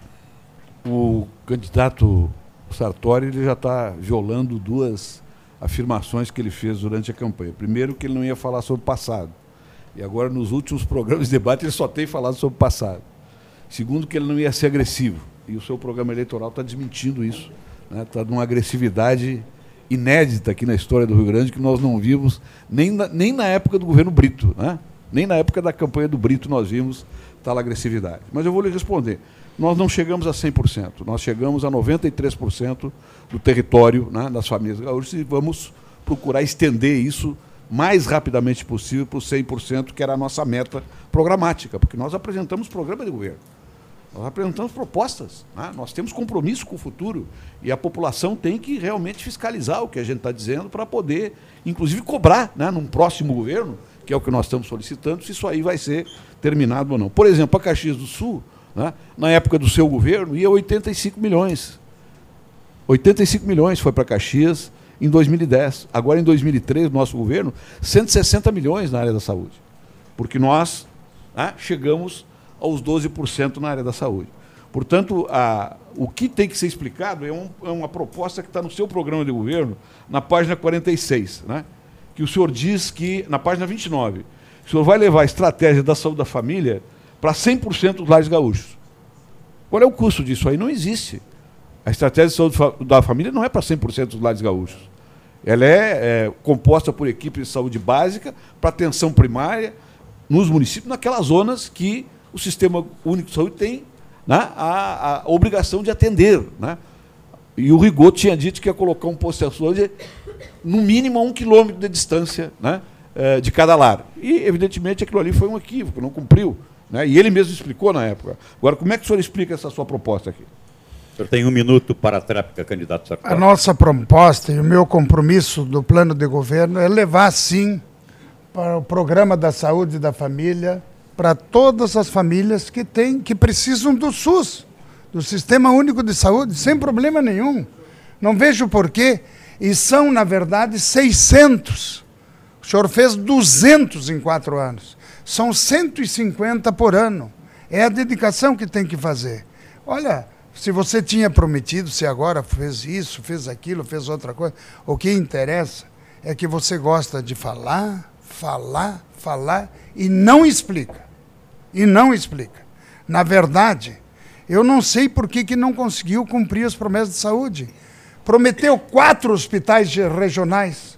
O candidato Sartori ele já está violando duas afirmações que ele fez durante a campanha. Primeiro, que ele não ia falar sobre o passado. E agora, nos últimos programas de debate, ele só tem falado sobre o passado. Segundo, que ele não ia ser agressivo. E o seu programa eleitoral está desmentindo isso. Está, né? Numa agressividade inédita aqui na história do Rio Grande, que nós não vimos nem na, nem na época do governo Brito. Né? Nem na época da campanha do Brito nós vimos tal agressividade. Mas eu vou lhe responder. Nós não chegamos a cem por cento. Nós chegamos a noventa e três por cento do território, né, das famílias gaúchas, e vamos procurar estender isso mais rapidamente possível para os cem por cento, que era a nossa meta programática, porque nós apresentamos programa de governo. Nós apresentamos propostas, né? Nós temos compromisso com o futuro e a população tem que realmente fiscalizar o que a gente está dizendo para poder, inclusive, cobrar, né, num próximo governo, que é o que nós estamos solicitando, se isso aí vai ser terminado ou não. Por exemplo, a Caxias do Sul, né, na época do seu governo, ia oitenta e cinco milhões. oitenta e cinco milhões foi para Caxias em dois mil e dez. Agora, em dois mil e treze, nosso governo, cento e sessenta milhões na área da saúde. Porque nós, né, chegamos aos doze por cento na área da saúde. Portanto, a, o que tem que ser explicado é, um, é uma proposta que está no seu programa de governo, na página quarenta e seis, né? Que o senhor diz que, na página vinte e nove, o senhor vai levar a estratégia da saúde da família para cem por cento dos lares gaúchos. Qual é o custo disso aí? Não existe. A estratégia de saúde da família não é para cem por cento dos lares gaúchos. Ela é, é composta por equipes de saúde básica, para atenção primária, nos municípios, naquelas zonas que o Sistema Único de Saúde tem, né, a, a obrigação de atender. Né? E o Rigaud tinha dito que ia colocar um posto de saúde no mínimo a um quilômetro de distância, né, de cada lar. E, evidentemente, aquilo ali foi um equívoco, não cumpriu. Né? E ele mesmo explicou na época. Agora, como é que o senhor explica essa sua proposta aqui? O senhor tem um minuto para a tréplica, candidato Sartori. A nossa proposta e o meu compromisso do plano de governo é levar, sim, para o programa da saúde da família, para todas as famílias que, tem, que precisam do SUS, do Sistema Único de Saúde, sem problema nenhum. Não vejo porquê. E são, na verdade, seiscentos. O senhor fez duzentos em quatro anos. São cento e cinquenta por ano. É a dedicação que tem que fazer. Olha, se você tinha prometido, se agora fez isso, fez aquilo, fez outra coisa, o que interessa é que você gosta de falar, falar, falar e não explica. E não explica. Na verdade, eu não sei por que, que não conseguiu cumprir as promessas de saúde. Prometeu quatro hospitais regionais.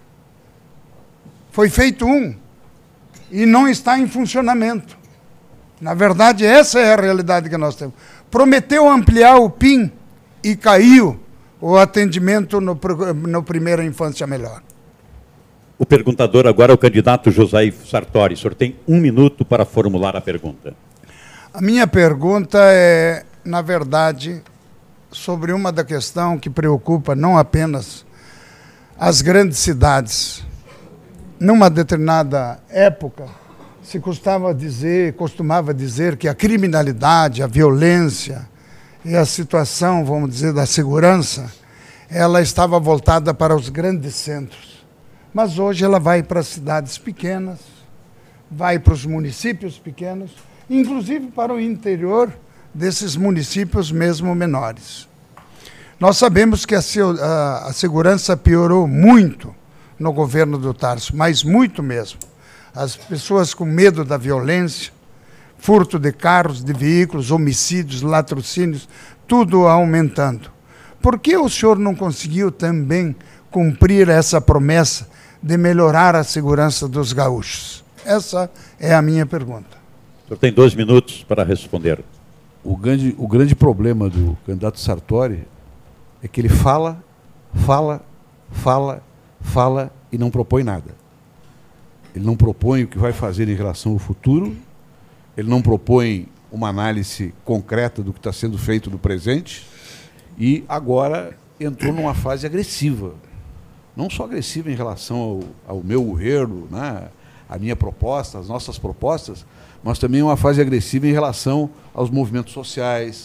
Foi feito um e não está em funcionamento. Na verdade, essa é a realidade que nós temos. Prometeu ampliar o P I M e caiu o atendimento no, no Primeira Infância Melhor. O perguntador agora é o candidato José Sartori. O senhor tem um minuto para formular a pergunta. A minha pergunta é, na verdade, sobre uma da questão que preocupa não apenas as grandes cidades. Numa determinada época, se costumava dizer, costumava dizer que a criminalidade, a violência e a situação, vamos dizer, da segurança, ela estava voltada para os grandes centros. Mas hoje ela vai para as cidades pequenas, vai para os municípios pequenos, inclusive para o interior desses municípios mesmo menores. Nós sabemos que a, a, a segurança piorou muito no governo do Tarso, mas muito mesmo. As pessoas com medo da violência, furto de carros, de veículos, homicídios, latrocínios, tudo aumentando. Por que o senhor não conseguiu também cumprir essa promessa de melhorar a segurança dos gaúchos? Essa é a minha pergunta. O senhor tem dois minutos para responder. O grande, o grande problema do candidato Sartori é que ele fala, fala, fala, fala e não propõe nada. Ele não propõe o que vai fazer em relação ao futuro, ele não propõe uma análise concreta do que está sendo feito no presente e agora entrou numa fase agressiva. Não só agressiva em relação ao, ao meu governo, né, a minha proposta, as nossas propostas, mas também uma fase agressiva em relação aos movimentos sociais,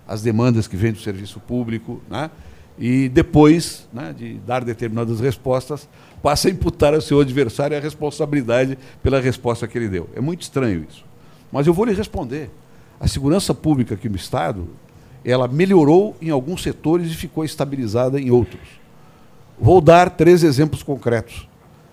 as demandas que vêm do serviço público, né? E depois, né, de dar determinadas respostas, passa a imputar ao seu adversário a responsabilidade pela resposta que ele deu. É muito estranho isso. Mas eu vou lhe responder. A segurança pública aqui no Estado, ela melhorou em alguns setores e ficou estabilizada em outros. Vou dar três exemplos concretos.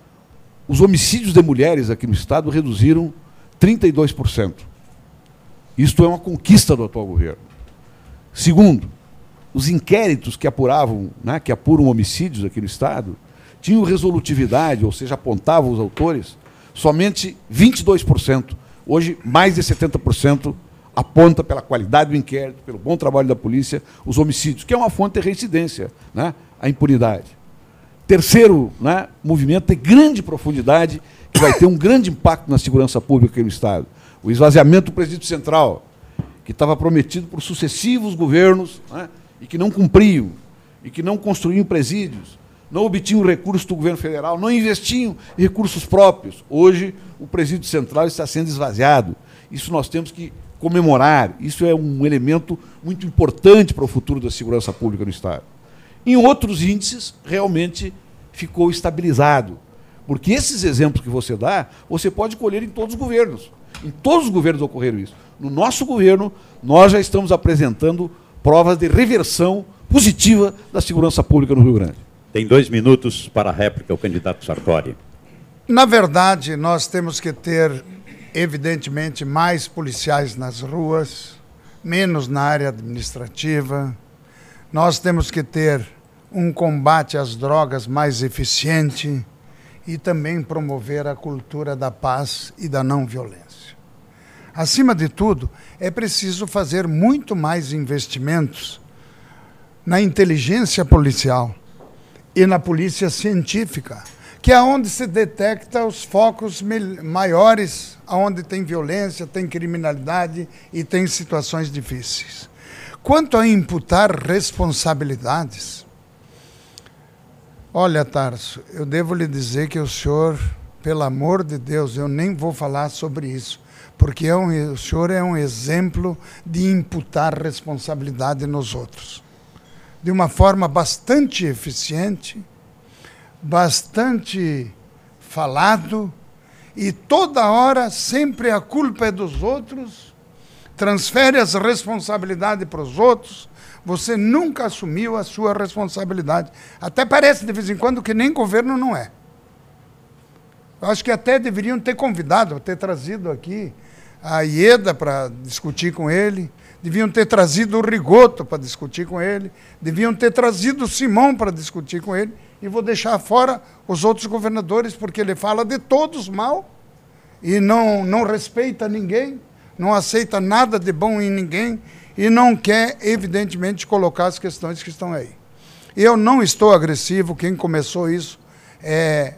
Os homicídios de mulheres aqui no Estado reduziram trinta e dois por cento. Isto é uma conquista do atual governo. Segundo, os inquéritos que apuravam, né, que apuram homicídios aqui no Estado, tinham resolutividade, ou seja, apontavam os autores, somente vinte e dois por cento. Hoje, mais de setenta por cento aponta pela qualidade do inquérito, pelo bom trabalho da polícia, os homicídios, que é uma fonte de reincidência, né, a impunidade. Terceiro, né, movimento de grande profundidade, que vai ter um grande impacto na segurança pública aqui no Estado. O esvaziamento do Presídio Central, que estava prometido por sucessivos governos, né, e que não cumpriam, e que não construíam presídios, não obtinham recursos do governo federal, não investiam em recursos próprios. Hoje, o Presídio Central está sendo esvaziado. Isso nós temos que comemorar. Isso é um elemento muito importante para o futuro da segurança pública no Estado. Em outros índices, realmente ficou estabilizado. Porque esses exemplos que você dá, você pode colher em todos os governos. Em todos os governos ocorreram isso. No nosso governo, nós já estamos apresentando provas de reversão positiva da segurança pública no Rio Grande. Tem dois minutos para a réplica, o candidato Sartori. Na verdade, nós temos que ter, evidentemente, mais policiais nas ruas, menos na área administrativa. Nós temos que ter um combate às drogas mais eficiente e também promover a cultura da paz e da não violência. Acima de tudo, é preciso fazer muito mais investimentos na inteligência policial e na polícia científica, que é onde se detecta os focos maiores, onde tem violência, tem criminalidade e tem situações difíceis. Quanto a imputar responsabilidades, olha, Tarso, eu devo lhe dizer que o senhor, pelo amor de Deus, eu nem vou falar sobre isso, porque é um, o senhor é um exemplo de imputar responsabilidade nos outros. De uma forma bastante eficiente, bastante falado, e toda hora sempre a culpa é dos outros, transfere as responsabilidades para os outros, você nunca assumiu a sua responsabilidade. Até parece de vez em quando que nem governo não é. Eu acho que até deveriam ter convidado, ter trazido aqui a Ieda para discutir com ele, deviam ter trazido o Rigoto para discutir com ele, deviam ter trazido o Simão para discutir com ele, e vou deixar fora os outros governadores, porque ele fala de todos mal, e não, não respeita ninguém, não aceita nada de bom em ninguém, e não quer, evidentemente, colocar as questões que estão aí. Eu não estou agressivo, quem começou isso é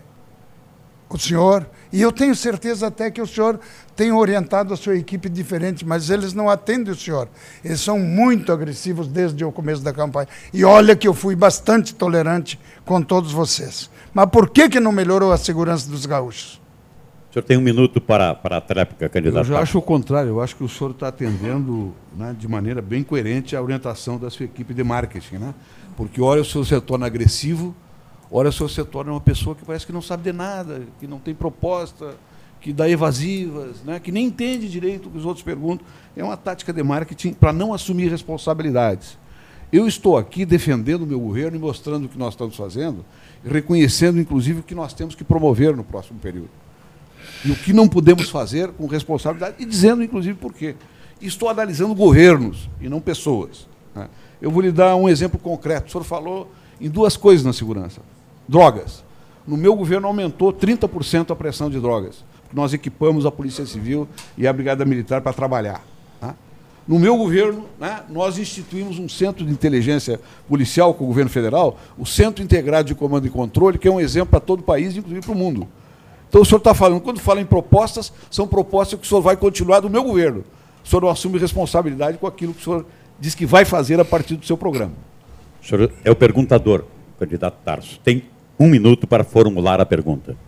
o senhor, e eu tenho certeza até que o senhor tem orientado a sua equipe diferente, mas eles não atendem o senhor. Eles são muito agressivos desde o começo da campanha. E olha que eu fui bastante tolerante com todos vocês. Mas por que que não melhorou a segurança dos gaúchos? O senhor tem um minuto para, para a tréplica, candidato. Eu já acho o contrário. Eu acho que o senhor está atendendo, né, de maneira bem coerente a orientação da sua equipe de marketing, né? Porque ora o senhor se torna agressivo, ora o senhor se torna uma pessoa que parece que não sabe de nada, que não tem proposta, que dá evasivas, né, que nem entende direito o que os outros perguntam. É uma tática de marketing para não assumir responsabilidades. Eu estou aqui defendendo o meu governo e mostrando o que nós estamos fazendo, e reconhecendo, inclusive, o que nós temos que promover no próximo período. E o que não podemos fazer com responsabilidade, e dizendo, inclusive, por quê. Estou analisando governos e não pessoas, né. Eu vou lhe dar um exemplo concreto. O senhor falou em duas coisas na segurança. Drogas. No meu governo aumentou trinta por cento a pressão de drogas. Nós equipamos a Polícia Civil e a Brigada Militar para trabalhar. Tá? No meu governo, né, nós instituímos um centro de inteligência policial com o governo federal, o Centro Integrado de Comando e Controle, que é um exemplo para todo o país, inclusive para o mundo. Então o senhor está falando, quando fala em propostas, são propostas que o senhor vai continuar do meu governo. O senhor não assume responsabilidade com aquilo que o senhor diz que vai fazer a partir do seu programa. O senhor é o perguntador, candidato Tarso. Tem um minuto para formular a pergunta.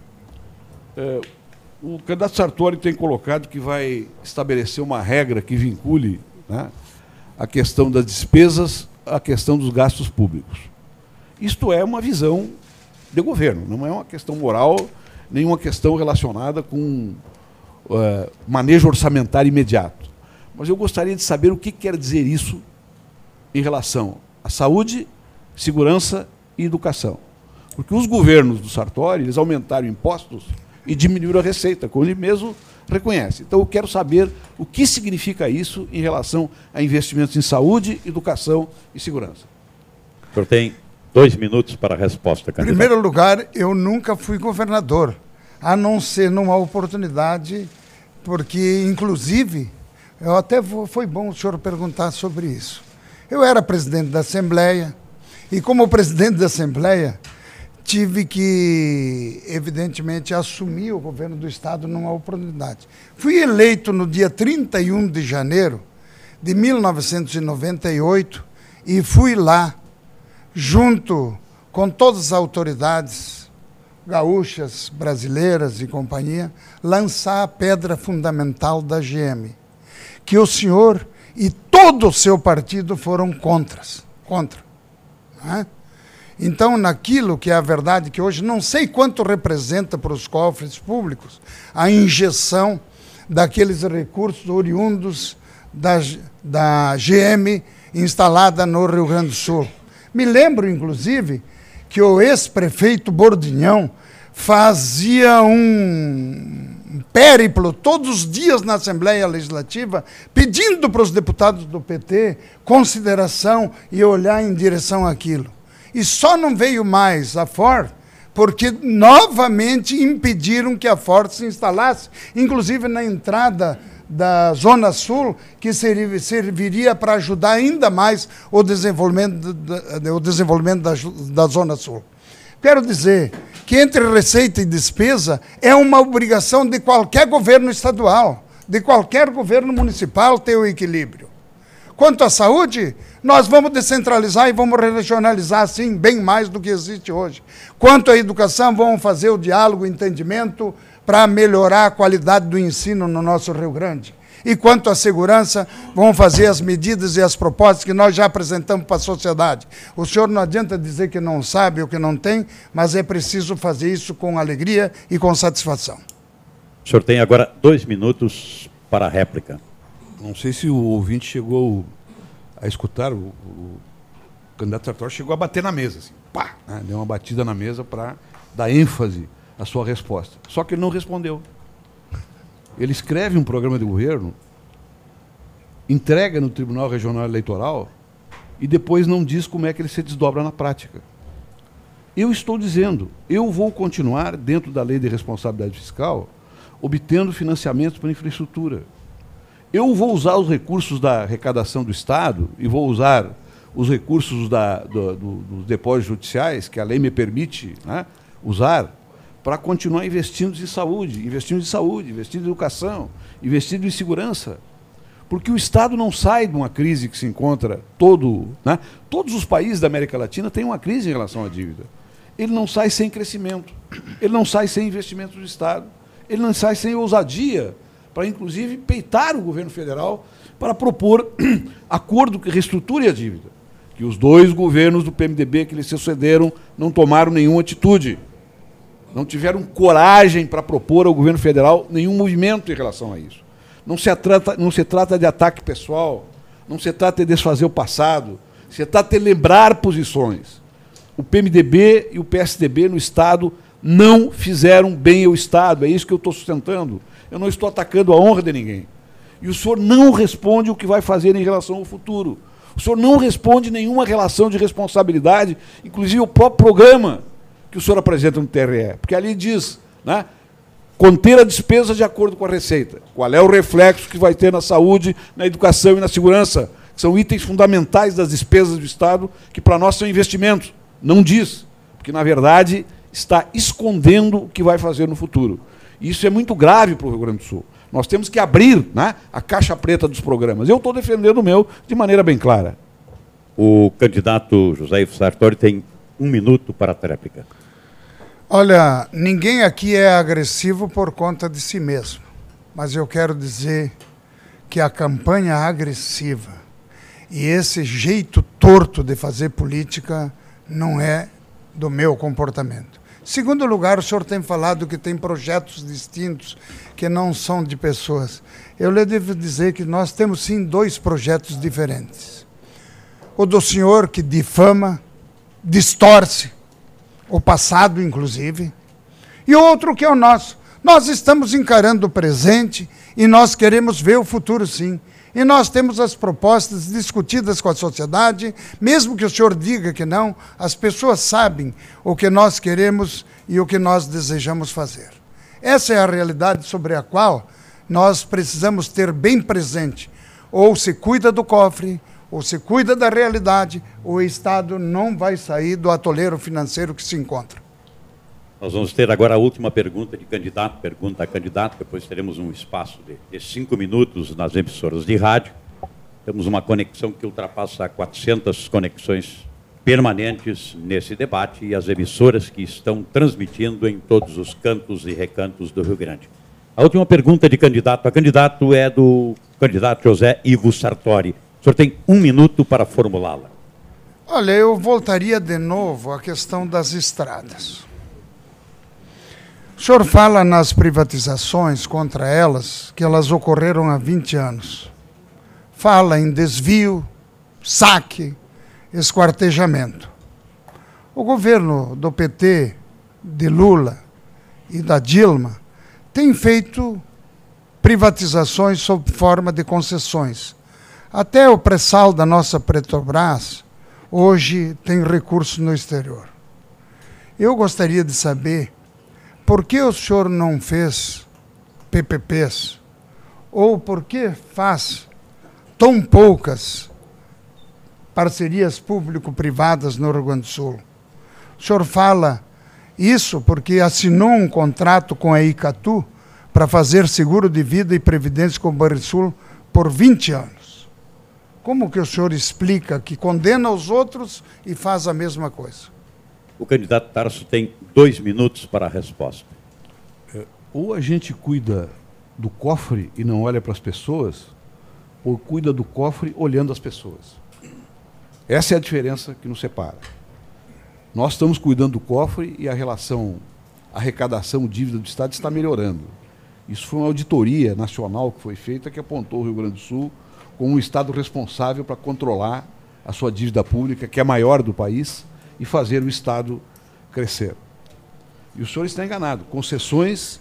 É, o candidato Sartori tem colocado que vai estabelecer uma regra que vincule, né, a questão das despesas, a questão dos gastos públicos. Isto é uma visão de governo, não é uma questão moral, nem uma questão relacionada com uh, manejo orçamentário imediato. Mas eu gostaria de saber o que quer dizer isso em relação à saúde, segurança e educação. Porque os governos do Sartori, eles aumentaram impostos e diminuíram a receita, como ele mesmo reconhece. Então, eu quero saber o que significa isso em relação a investimentos em saúde, educação e segurança. O senhor tem dois minutos para a resposta, candidato. Em primeiro lugar, eu nunca fui governador, a não ser numa oportunidade, porque, inclusive, eu até vou, foi bom o senhor perguntar sobre isso. Eu era presidente da Assembleia, e como presidente da Assembleia, tive que, evidentemente, assumir o governo do Estado numa oportunidade. Fui eleito no dia trinta e um de janeiro de mil novecentos e noventa e oito e fui lá, junto com todas as autoridades gaúchas, brasileiras e companhia, lançar a pedra fundamental da G M, que o senhor e todo o seu partido foram contras, contra. Não é? Então, naquilo que é a verdade, que hoje não sei quanto representa para os cofres públicos a injeção daqueles recursos oriundos da, da G M instalada no Rio Grande do Sul. Me lembro, inclusive, que o ex-prefeito Bordinhão fazia um périplo todos os dias na Assembleia Legislativa, pedindo para os deputados do P T consideração e olhar em direção àquilo. E só não veio mais a Ford porque novamente impediram que a Ford se instalasse, inclusive na entrada da Zona Sul, que serviria, serviria para ajudar ainda mais o desenvolvimento, da, o desenvolvimento da, da Zona Sul. Quero dizer que entre receita e despesa é uma obrigação de qualquer governo estadual, de qualquer governo municipal ter o equilíbrio. Quanto à saúde, nós vamos descentralizar e vamos regionalizar, sim, bem mais do que existe hoje. Quanto à educação, vamos fazer o diálogo, o entendimento para melhorar a qualidade do ensino no nosso Rio Grande. E quanto à segurança, vamos fazer as medidas e as propostas que nós já apresentamos para a sociedade. O senhor não adianta dizer que não sabe ou que não tem, mas é preciso fazer isso com alegria e com satisfação. O senhor tem agora dois minutos para a réplica. Não sei se o ouvinte chegou a escutar, o, o candidato Sartori chegou a bater na mesa, assim, pá, né, deu uma batida na mesa para dar ênfase à sua resposta. Só que ele não respondeu. Ele escreve um programa de governo, entrega no Tribunal Regional Eleitoral e depois não diz como é que ele se desdobra na prática. Eu estou dizendo, eu vou continuar, dentro da Lei de Responsabilidade Fiscal, obtendo financiamentos para infraestrutura. Eu vou usar os recursos da arrecadação do Estado e vou usar os recursos da, do, do, dos depósitos judiciais, que a lei me permite, né, usar, para continuar investindo em saúde, investindo em saúde, investindo em educação, investindo em segurança. Porque o Estado não sai de uma crise que se encontra todo... Né, todos os países da América Latina têm uma crise em relação à dívida. Ele não sai sem crescimento, ele não sai sem investimento do Estado, ele não sai sem ousadia para, inclusive, peitar o governo federal para propor acordo que reestruture a dívida. Que os dois governos do P M D B que lhe sucederam não tomaram nenhuma atitude, não tiveram coragem para propor ao governo federal nenhum movimento em relação a isso. Não se trata, não se trata de ataque pessoal, não se trata de desfazer o passado, se trata de lembrar posições. O P M D B e o P S D B no Estado não fizeram bem ao Estado, é isso que eu estou sustentando. Eu não estou atacando a honra de ninguém. E o senhor não responde o que vai fazer em relação ao futuro. O senhor não responde nenhuma relação de responsabilidade, inclusive o próprio programa que o senhor apresenta no T R E. Porque ali diz, né, conter a despesa de acordo com a receita. Qual é o reflexo que vai ter na saúde, na educação e na segurança, que são itens fundamentais das despesas do Estado, que para nós são investimentos. Não diz, porque, na verdade, está escondendo o que vai fazer no futuro. E isso é muito grave para o Rio Grande do Sul. Nós temos que abrir, né, a caixa preta dos programas. Eu estou defendendo o meu de maneira bem clara. O candidato José Ivo Sartori tem um minuto para a réplica. Olha, ninguém aqui é agressivo por conta de si mesmo. Mas eu quero dizer que a campanha agressiva E esse jeito torto de fazer política não é do meu comportamento. Segundo lugar, o senhor tem falado que tem projetos distintos, que não são de pessoas. Eu lhe devo dizer que nós temos, sim, dois projetos diferentes. O do senhor, que difama, distorce o passado, inclusive, e outro que é o nosso. Nós estamos encarando o presente e nós queremos ver o futuro, sim. E nós temos as propostas discutidas com a sociedade, mesmo que o senhor diga que não, as pessoas sabem o que nós queremos e o que nós desejamos fazer. Essa é a realidade sobre a qual nós precisamos ter bem presente. Ou se cuida do cofre, ou se cuida da realidade, o Estado não vai sair do atoleiro financeiro que se encontra. Nós vamos ter agora a última pergunta de candidato, pergunta a candidato, depois teremos um espaço de, de cinco minutos nas emissoras de rádio. Temos uma conexão que ultrapassa quatrocentas conexões permanentes nesse debate e as emissoras que estão transmitindo em todos os cantos e recantos do Rio Grande. A última pergunta de candidato a candidato é do candidato José Ivo Sartori. O senhor tem um minuto para formulá-la. Olha, eu voltaria de novo à questão das estradas. O senhor fala nas privatizações contra elas, que elas ocorreram há vinte anos. Fala em desvio, saque, esquartejamento. O governo do P T, de Lula e da Dilma, tem feito privatizações sob forma de concessões. Até o pré-sal da nossa Petrobras hoje tem recurso no exterior. Eu gostaria de saber por que o senhor não fez P P Ps? Ou por que faz tão poucas parcerias público-privadas no Rio Grande do Sul? O senhor fala isso porque assinou um contrato com a Icatu para fazer seguro de vida e previdência com o Banrisul por vinte anos. Como que o senhor explica que condena os outros e faz a mesma coisa? O candidato Tarso tem dois minutos para a resposta. Ou a gente cuida do cofre e não olha para as pessoas, ou cuida do cofre olhando as pessoas. Essa é a diferença que nos separa. Nós estamos cuidando do cofre e a relação arrecadação-dívida do Estado está melhorando. Isso foi uma auditoria nacional que foi feita que apontou o Rio Grande do Sul como um Estado responsável para controlar a sua dívida pública, que é a maior do país, e fazer o Estado crescer. E o senhor está enganado. Concessões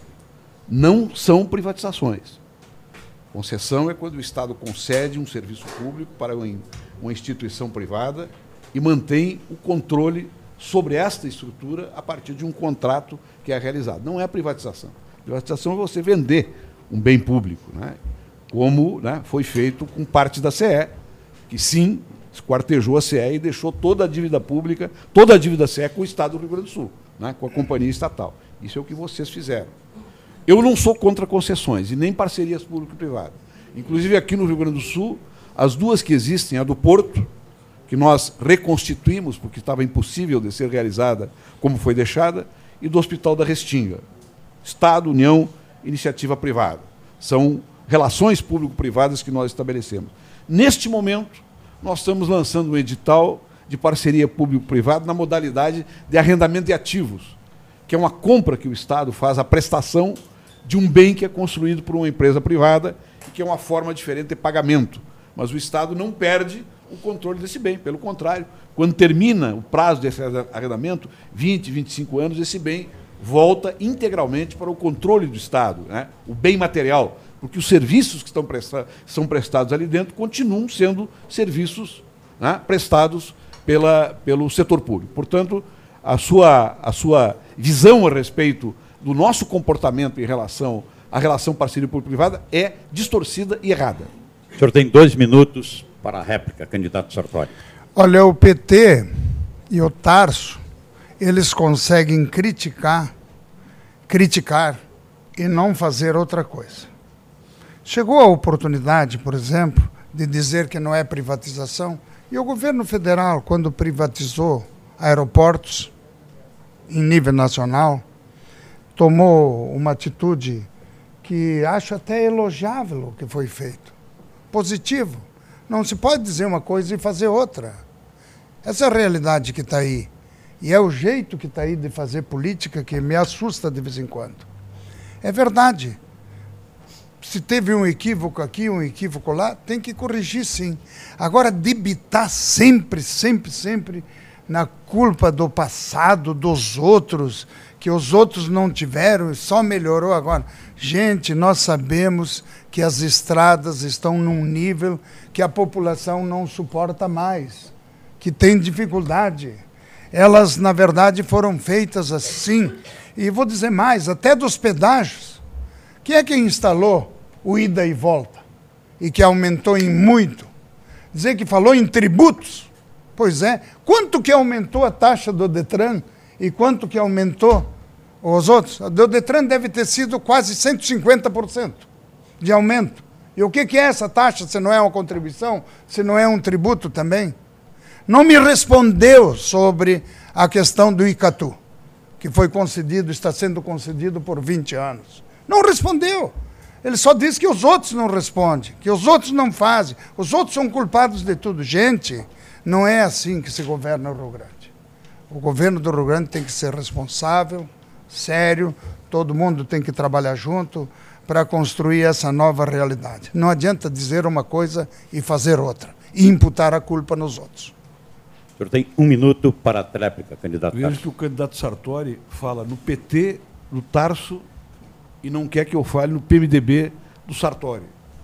não são privatizações. Concessão é quando o Estado concede um serviço público para uma instituição privada e mantém o controle sobre esta estrutura a partir de um contrato que é realizado. Não é privatização. Privatização é você vender um bem público, né? Como, né, foi feito com parte da C E, que sim, esquartejou a C E e deixou toda a dívida pública, toda a dívida C E com o Estado do Rio Grande do Sul, né, com a companhia estatal. Isso é o que vocês fizeram. Eu não sou contra concessões e nem parcerias público-privadas. Inclusive, aqui no Rio Grande do Sul, as duas que existem, a do Porto, que nós reconstituímos, porque estava impossível de ser realizada como foi deixada, e do Hospital da Restinga. Estado, União, iniciativa privada. São relações público-privadas que nós estabelecemos. Neste momento, nós estamos lançando um edital de parceria público-privada na modalidade de arrendamento de ativos, que é uma compra que o Estado faz, a prestação de um bem que é construído por uma empresa privada, e que é uma forma diferente de pagamento. Mas o Estado não perde o controle desse bem, pelo contrário, quando termina o prazo desse arrendamento, vinte, vinte e cinco anos, esse bem volta integralmente para o controle do Estado, né? O bem material, porque os serviços que estão presta- são prestados ali dentro continuam sendo serviços, né, prestados pela, pelo setor público. Portanto, a sua, a sua visão a respeito do nosso comportamento em relação à relação parceria público-privada é distorcida e errada. O senhor tem dois minutos para a réplica, candidato Sartori. Olha, o P T e o Tarso, eles conseguem criticar, criticar e não fazer outra coisa. Chegou a oportunidade, por exemplo, de dizer que não é privatização, e o governo federal, quando privatizou aeroportos em nível nacional, tomou uma atitude que acho até elogiável o que foi feito, positivo. Não se pode dizer uma coisa e fazer outra. Essa é a realidade que está aí. E é o jeito que está aí de fazer política que me assusta de vez em quando. É verdade. Se teve um equívoco aqui, um equívoco lá, tem que corrigir, sim. Agora, debitar sempre, sempre, sempre na culpa do passado, dos outros, que os outros não tiveram e só melhorou agora. Gente, nós sabemos que as estradas estão num nível que a população não suporta mais, que tem dificuldade. Elas, na verdade, foram feitas assim. E vou dizer mais, até dos pedágios. Quem é que instalou o ida e volta? E que aumentou em muito? Dizer que falou em tributos? Pois é. Quanto que aumentou a taxa do Detran e quanto que aumentou os outros? A do Detran deve ter sido quase cento e cinquenta por cento de aumento. E o que que é essa taxa, se não é uma contribuição, se não é um tributo também? Não me respondeu sobre a questão do Icatu, que foi concedido, está sendo concedido por vinte anos. Não respondeu. Ele só diz que os outros não respondem, que os outros não fazem, os outros são culpados de tudo. Gente, não é assim que se governa o Rio Grande. O governo do Rio Grande tem que ser responsável, sério, todo mundo tem que trabalhar junto para construir essa nova realidade. Não adianta dizer uma coisa e fazer outra, e imputar a culpa nos outros. O senhor tem um minuto para a tréplica, candidato. Vejo que o candidato Sartori fala no P T, no Tarso, e não quer que eu fale no P M D B do Sartori.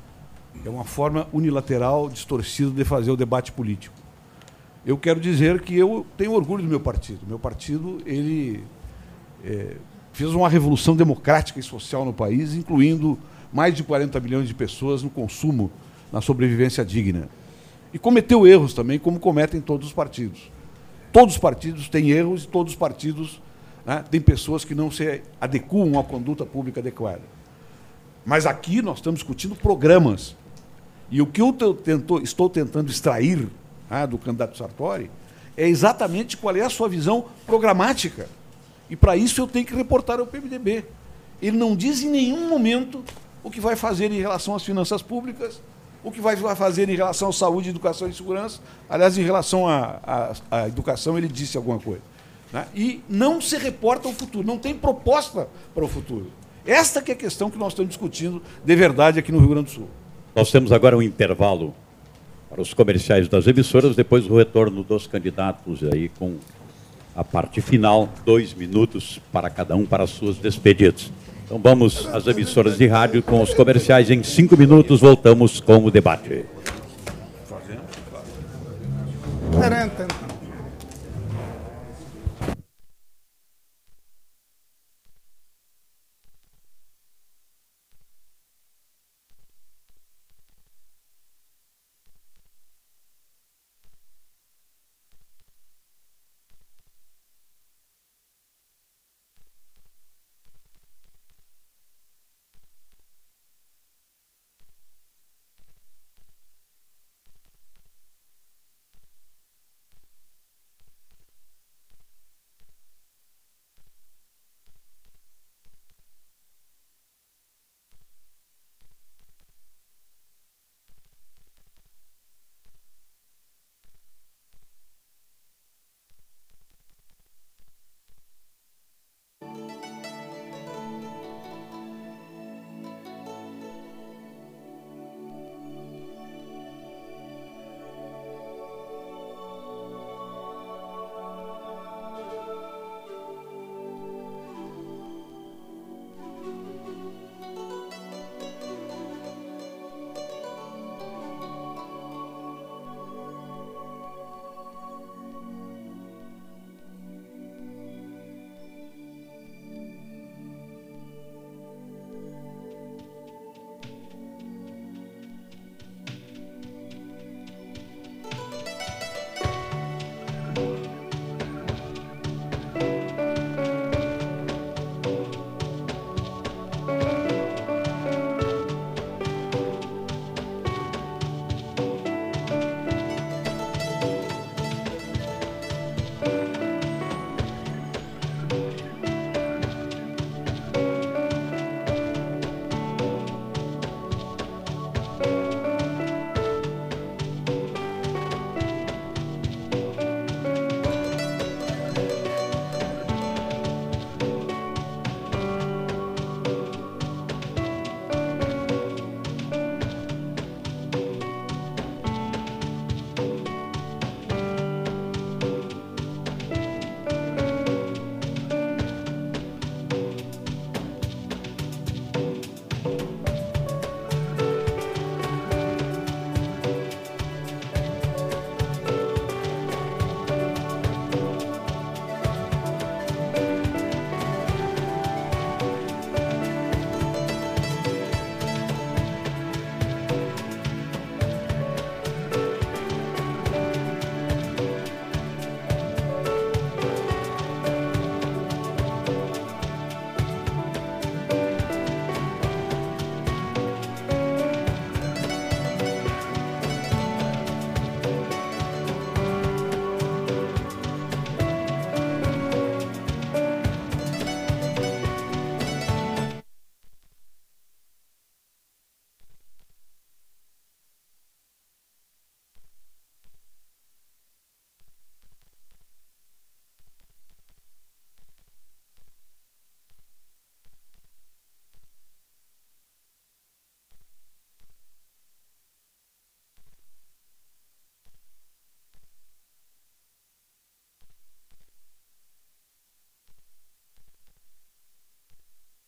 É uma forma unilateral, distorcida de fazer o debate político. Eu quero dizer que eu tenho orgulho do meu partido. Meu partido, ele é, fez uma revolução democrática e social no país, incluindo mais de quarenta milhões de pessoas no consumo, na sobrevivência digna. E cometeu erros também, como cometem todos os partidos. Todos os partidos têm erros e todos os partidos, né, têm pessoas que não se adequam à conduta pública adequada. Mas aqui nós estamos discutindo programas. E o que eu tento, estou tentando extrair, né, do candidato Sartori é exatamente qual é a sua visão programática. E para isso eu tenho que reportar ao P M D B. Ele não diz em nenhum momento o que vai fazer em relação às finanças públicas, o que vai fazer em relação à saúde, educação e segurança. Aliás, em relação à, à, à educação, ele disse alguma coisa. Né? E não se reporta ao futuro, não tem proposta para o futuro. Esta que é a questão que nós estamos discutindo de verdade aqui no Rio Grande do Sul. Nós temos agora um intervalo para os comerciais das emissoras, depois o retorno dos candidatos aí com a parte final, dois minutos para cada um para as suas despedidas. Então vamos às emissoras de rádio com os comerciais. Em cinco minutos voltamos com o debate.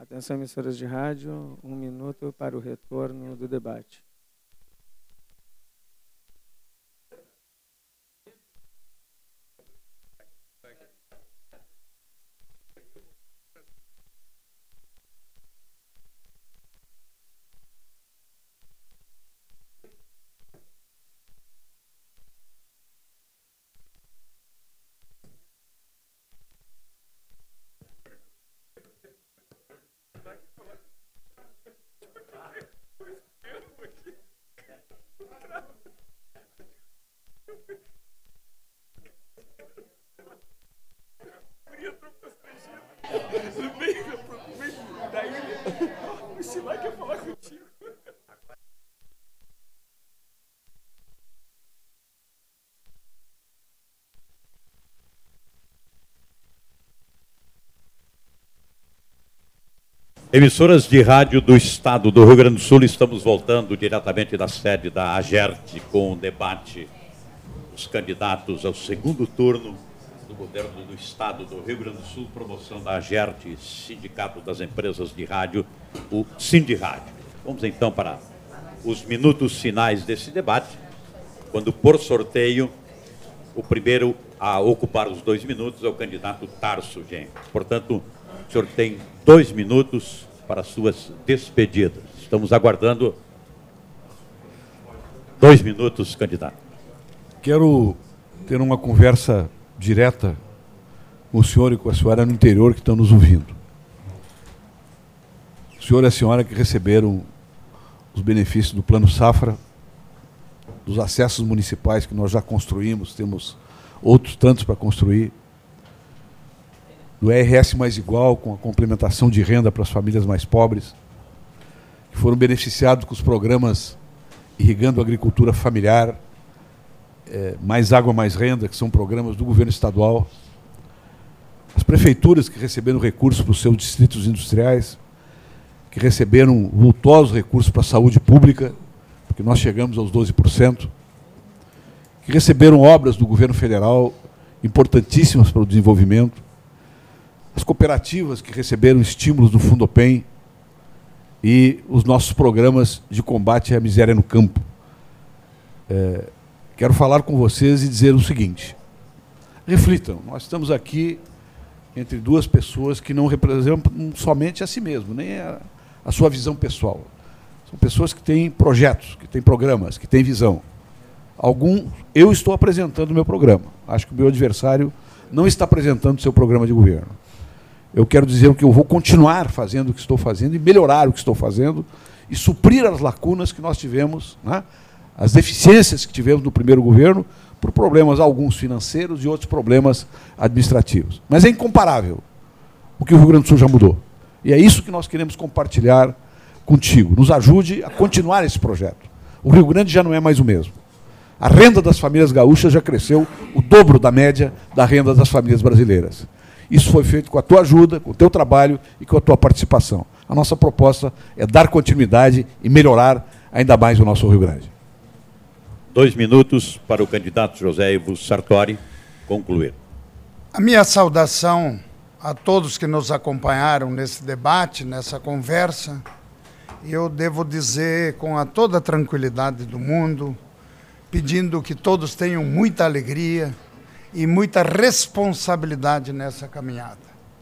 Atenção, emissoras de rádio, um minuto para o retorno do debate. Emissoras de rádio do Estado do Rio Grande do Sul, estamos voltando diretamente da sede da AGERT com o debate dos candidatos ao segundo turno do governo do Estado do Rio Grande do Sul, promoção da AGERT, Sindicato das Empresas de Rádio, o Sindirádio. Vamos então para os minutos finais desse debate, quando por sorteio o primeiro a ocupar os dois minutos é o candidato Tarso Genro. Portanto, o senhor tem dois minutos para suas despedidas. Estamos aguardando dois minutos, candidato. Quero ter uma conversa direta com o senhor e com a senhora no interior que estão nos ouvindo. O senhor e a senhora que receberam os benefícios do Plano Safra, dos acessos municipais que nós já construímos, temos outros tantos para construir, do I R S mais igual, com a complementação de renda para as famílias mais pobres, que foram beneficiados com os programas Irrigando a Agricultura Familiar, é, Mais Água, Mais Renda, que são programas do governo estadual, as prefeituras que receberam recursos para os seus distritos industriais, que receberam vultosos recursos para a saúde pública, porque nós chegamos aos doze por cento, que receberam obras do governo federal importantíssimas para o desenvolvimento, as cooperativas que receberam estímulos do Fundopem e os nossos programas de combate à miséria no campo. É, quero falar com vocês e dizer o seguinte: reflitam, nós estamos aqui entre duas pessoas que não representam somente a si mesmo, nem a, a sua visão pessoal. São pessoas que têm projetos, que têm programas, que têm visão. Algum, eu estou apresentando o meu programa. Acho que o meu adversário não está apresentando o seu programa de governo. Eu quero dizer que eu vou continuar fazendo o que estou fazendo e melhorar o que estou fazendo e suprir as lacunas que nós tivemos, né, as deficiências que tivemos no primeiro governo, por problemas alguns financeiros e outros problemas administrativos. Mas é incomparável o que o Rio Grande do Sul já mudou. E é isso que nós queremos compartilhar contigo. Nos ajude a continuar esse projeto. O Rio Grande já não é mais o mesmo. A renda das famílias gaúchas já cresceu o dobro da média da renda das famílias brasileiras. Isso foi feito com a tua ajuda, com o teu trabalho e com a tua participação. A nossa proposta é dar continuidade e melhorar ainda mais o nosso Rio Grande. Dois minutos para o candidato José Ivo Sartori concluir. A minha saudação a todos que nos acompanharam nesse debate, nessa conversa. Eu devo dizer com a toda a tranquilidade do mundo, pedindo que todos tenham muita alegria e muita responsabilidade nessa caminhada.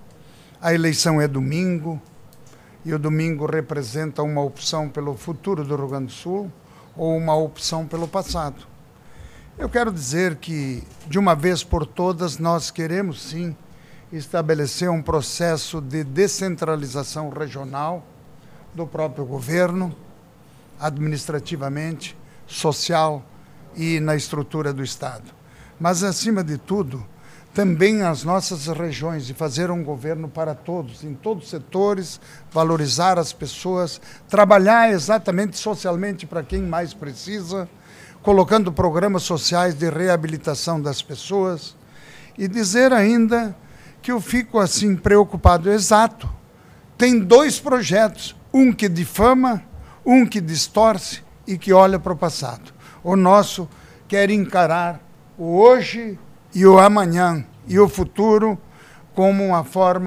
A eleição é domingo, e o domingo representa uma opção pelo futuro do Rio Grande do Sul ou uma opção pelo passado. Eu quero dizer que, de uma vez por todas, nós queremos, sim, estabelecer um processo de descentralização regional do próprio governo, administrativamente, social e na estrutura do Estado. Mas, acima de tudo, também as nossas regiões, de fazer um governo para todos, em todos os setores, valorizar as pessoas, trabalhar exatamente socialmente para quem mais precisa, colocando programas sociais de reabilitação das pessoas, e dizer ainda que eu fico assim preocupado. Exato, tem dois projetos, um que difama, um que distorce e que olha para o passado. O nosso quer encarar o hoje e o amanhã e o futuro como uma forma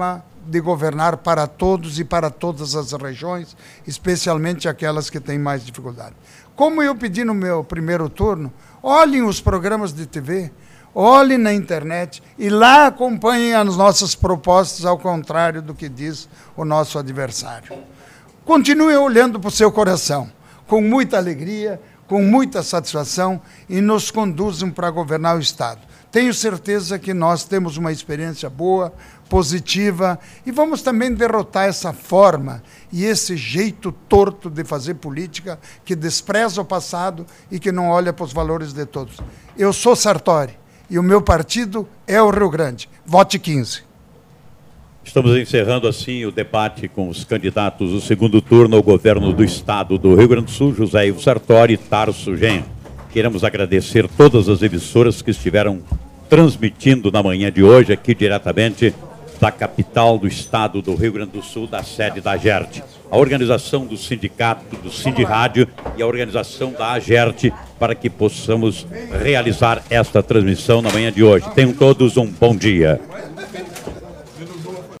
de governar para todos e para todas as regiões, especialmente aquelas que têm mais dificuldade. Como eu pedi no meu primeiro turno, olhem os programas de T V, olhem na internet e lá acompanhem as nossas propostas, ao contrário do que diz o nosso adversário. Continuem olhando para o seu coração, com muita alegria, com muita satisfação, e nos conduzam para governar o Estado. Tenho certeza que nós temos uma experiência boa, positiva, e vamos também derrotar essa forma e esse jeito torto de fazer política, que despreza o passado e que não olha para os valores de todos. Eu sou Sartori e o meu partido é o Rio Grande. Vote quinze. Estamos encerrando assim o debate com os candidatos do segundo turno ao governo do Estado do Rio Grande do Sul, José Ivo Sartori e Tarso Genro. Queremos agradecer todas as emissoras que estiveram transmitindo na manhã de hoje, aqui diretamente da capital do Estado do Rio Grande do Sul, da sede da AGERT. A organização do sindicato, do Sindirádio e a organização da AGERT, para que possamos realizar esta transmissão na manhã de hoje. Tenham todos um bom dia.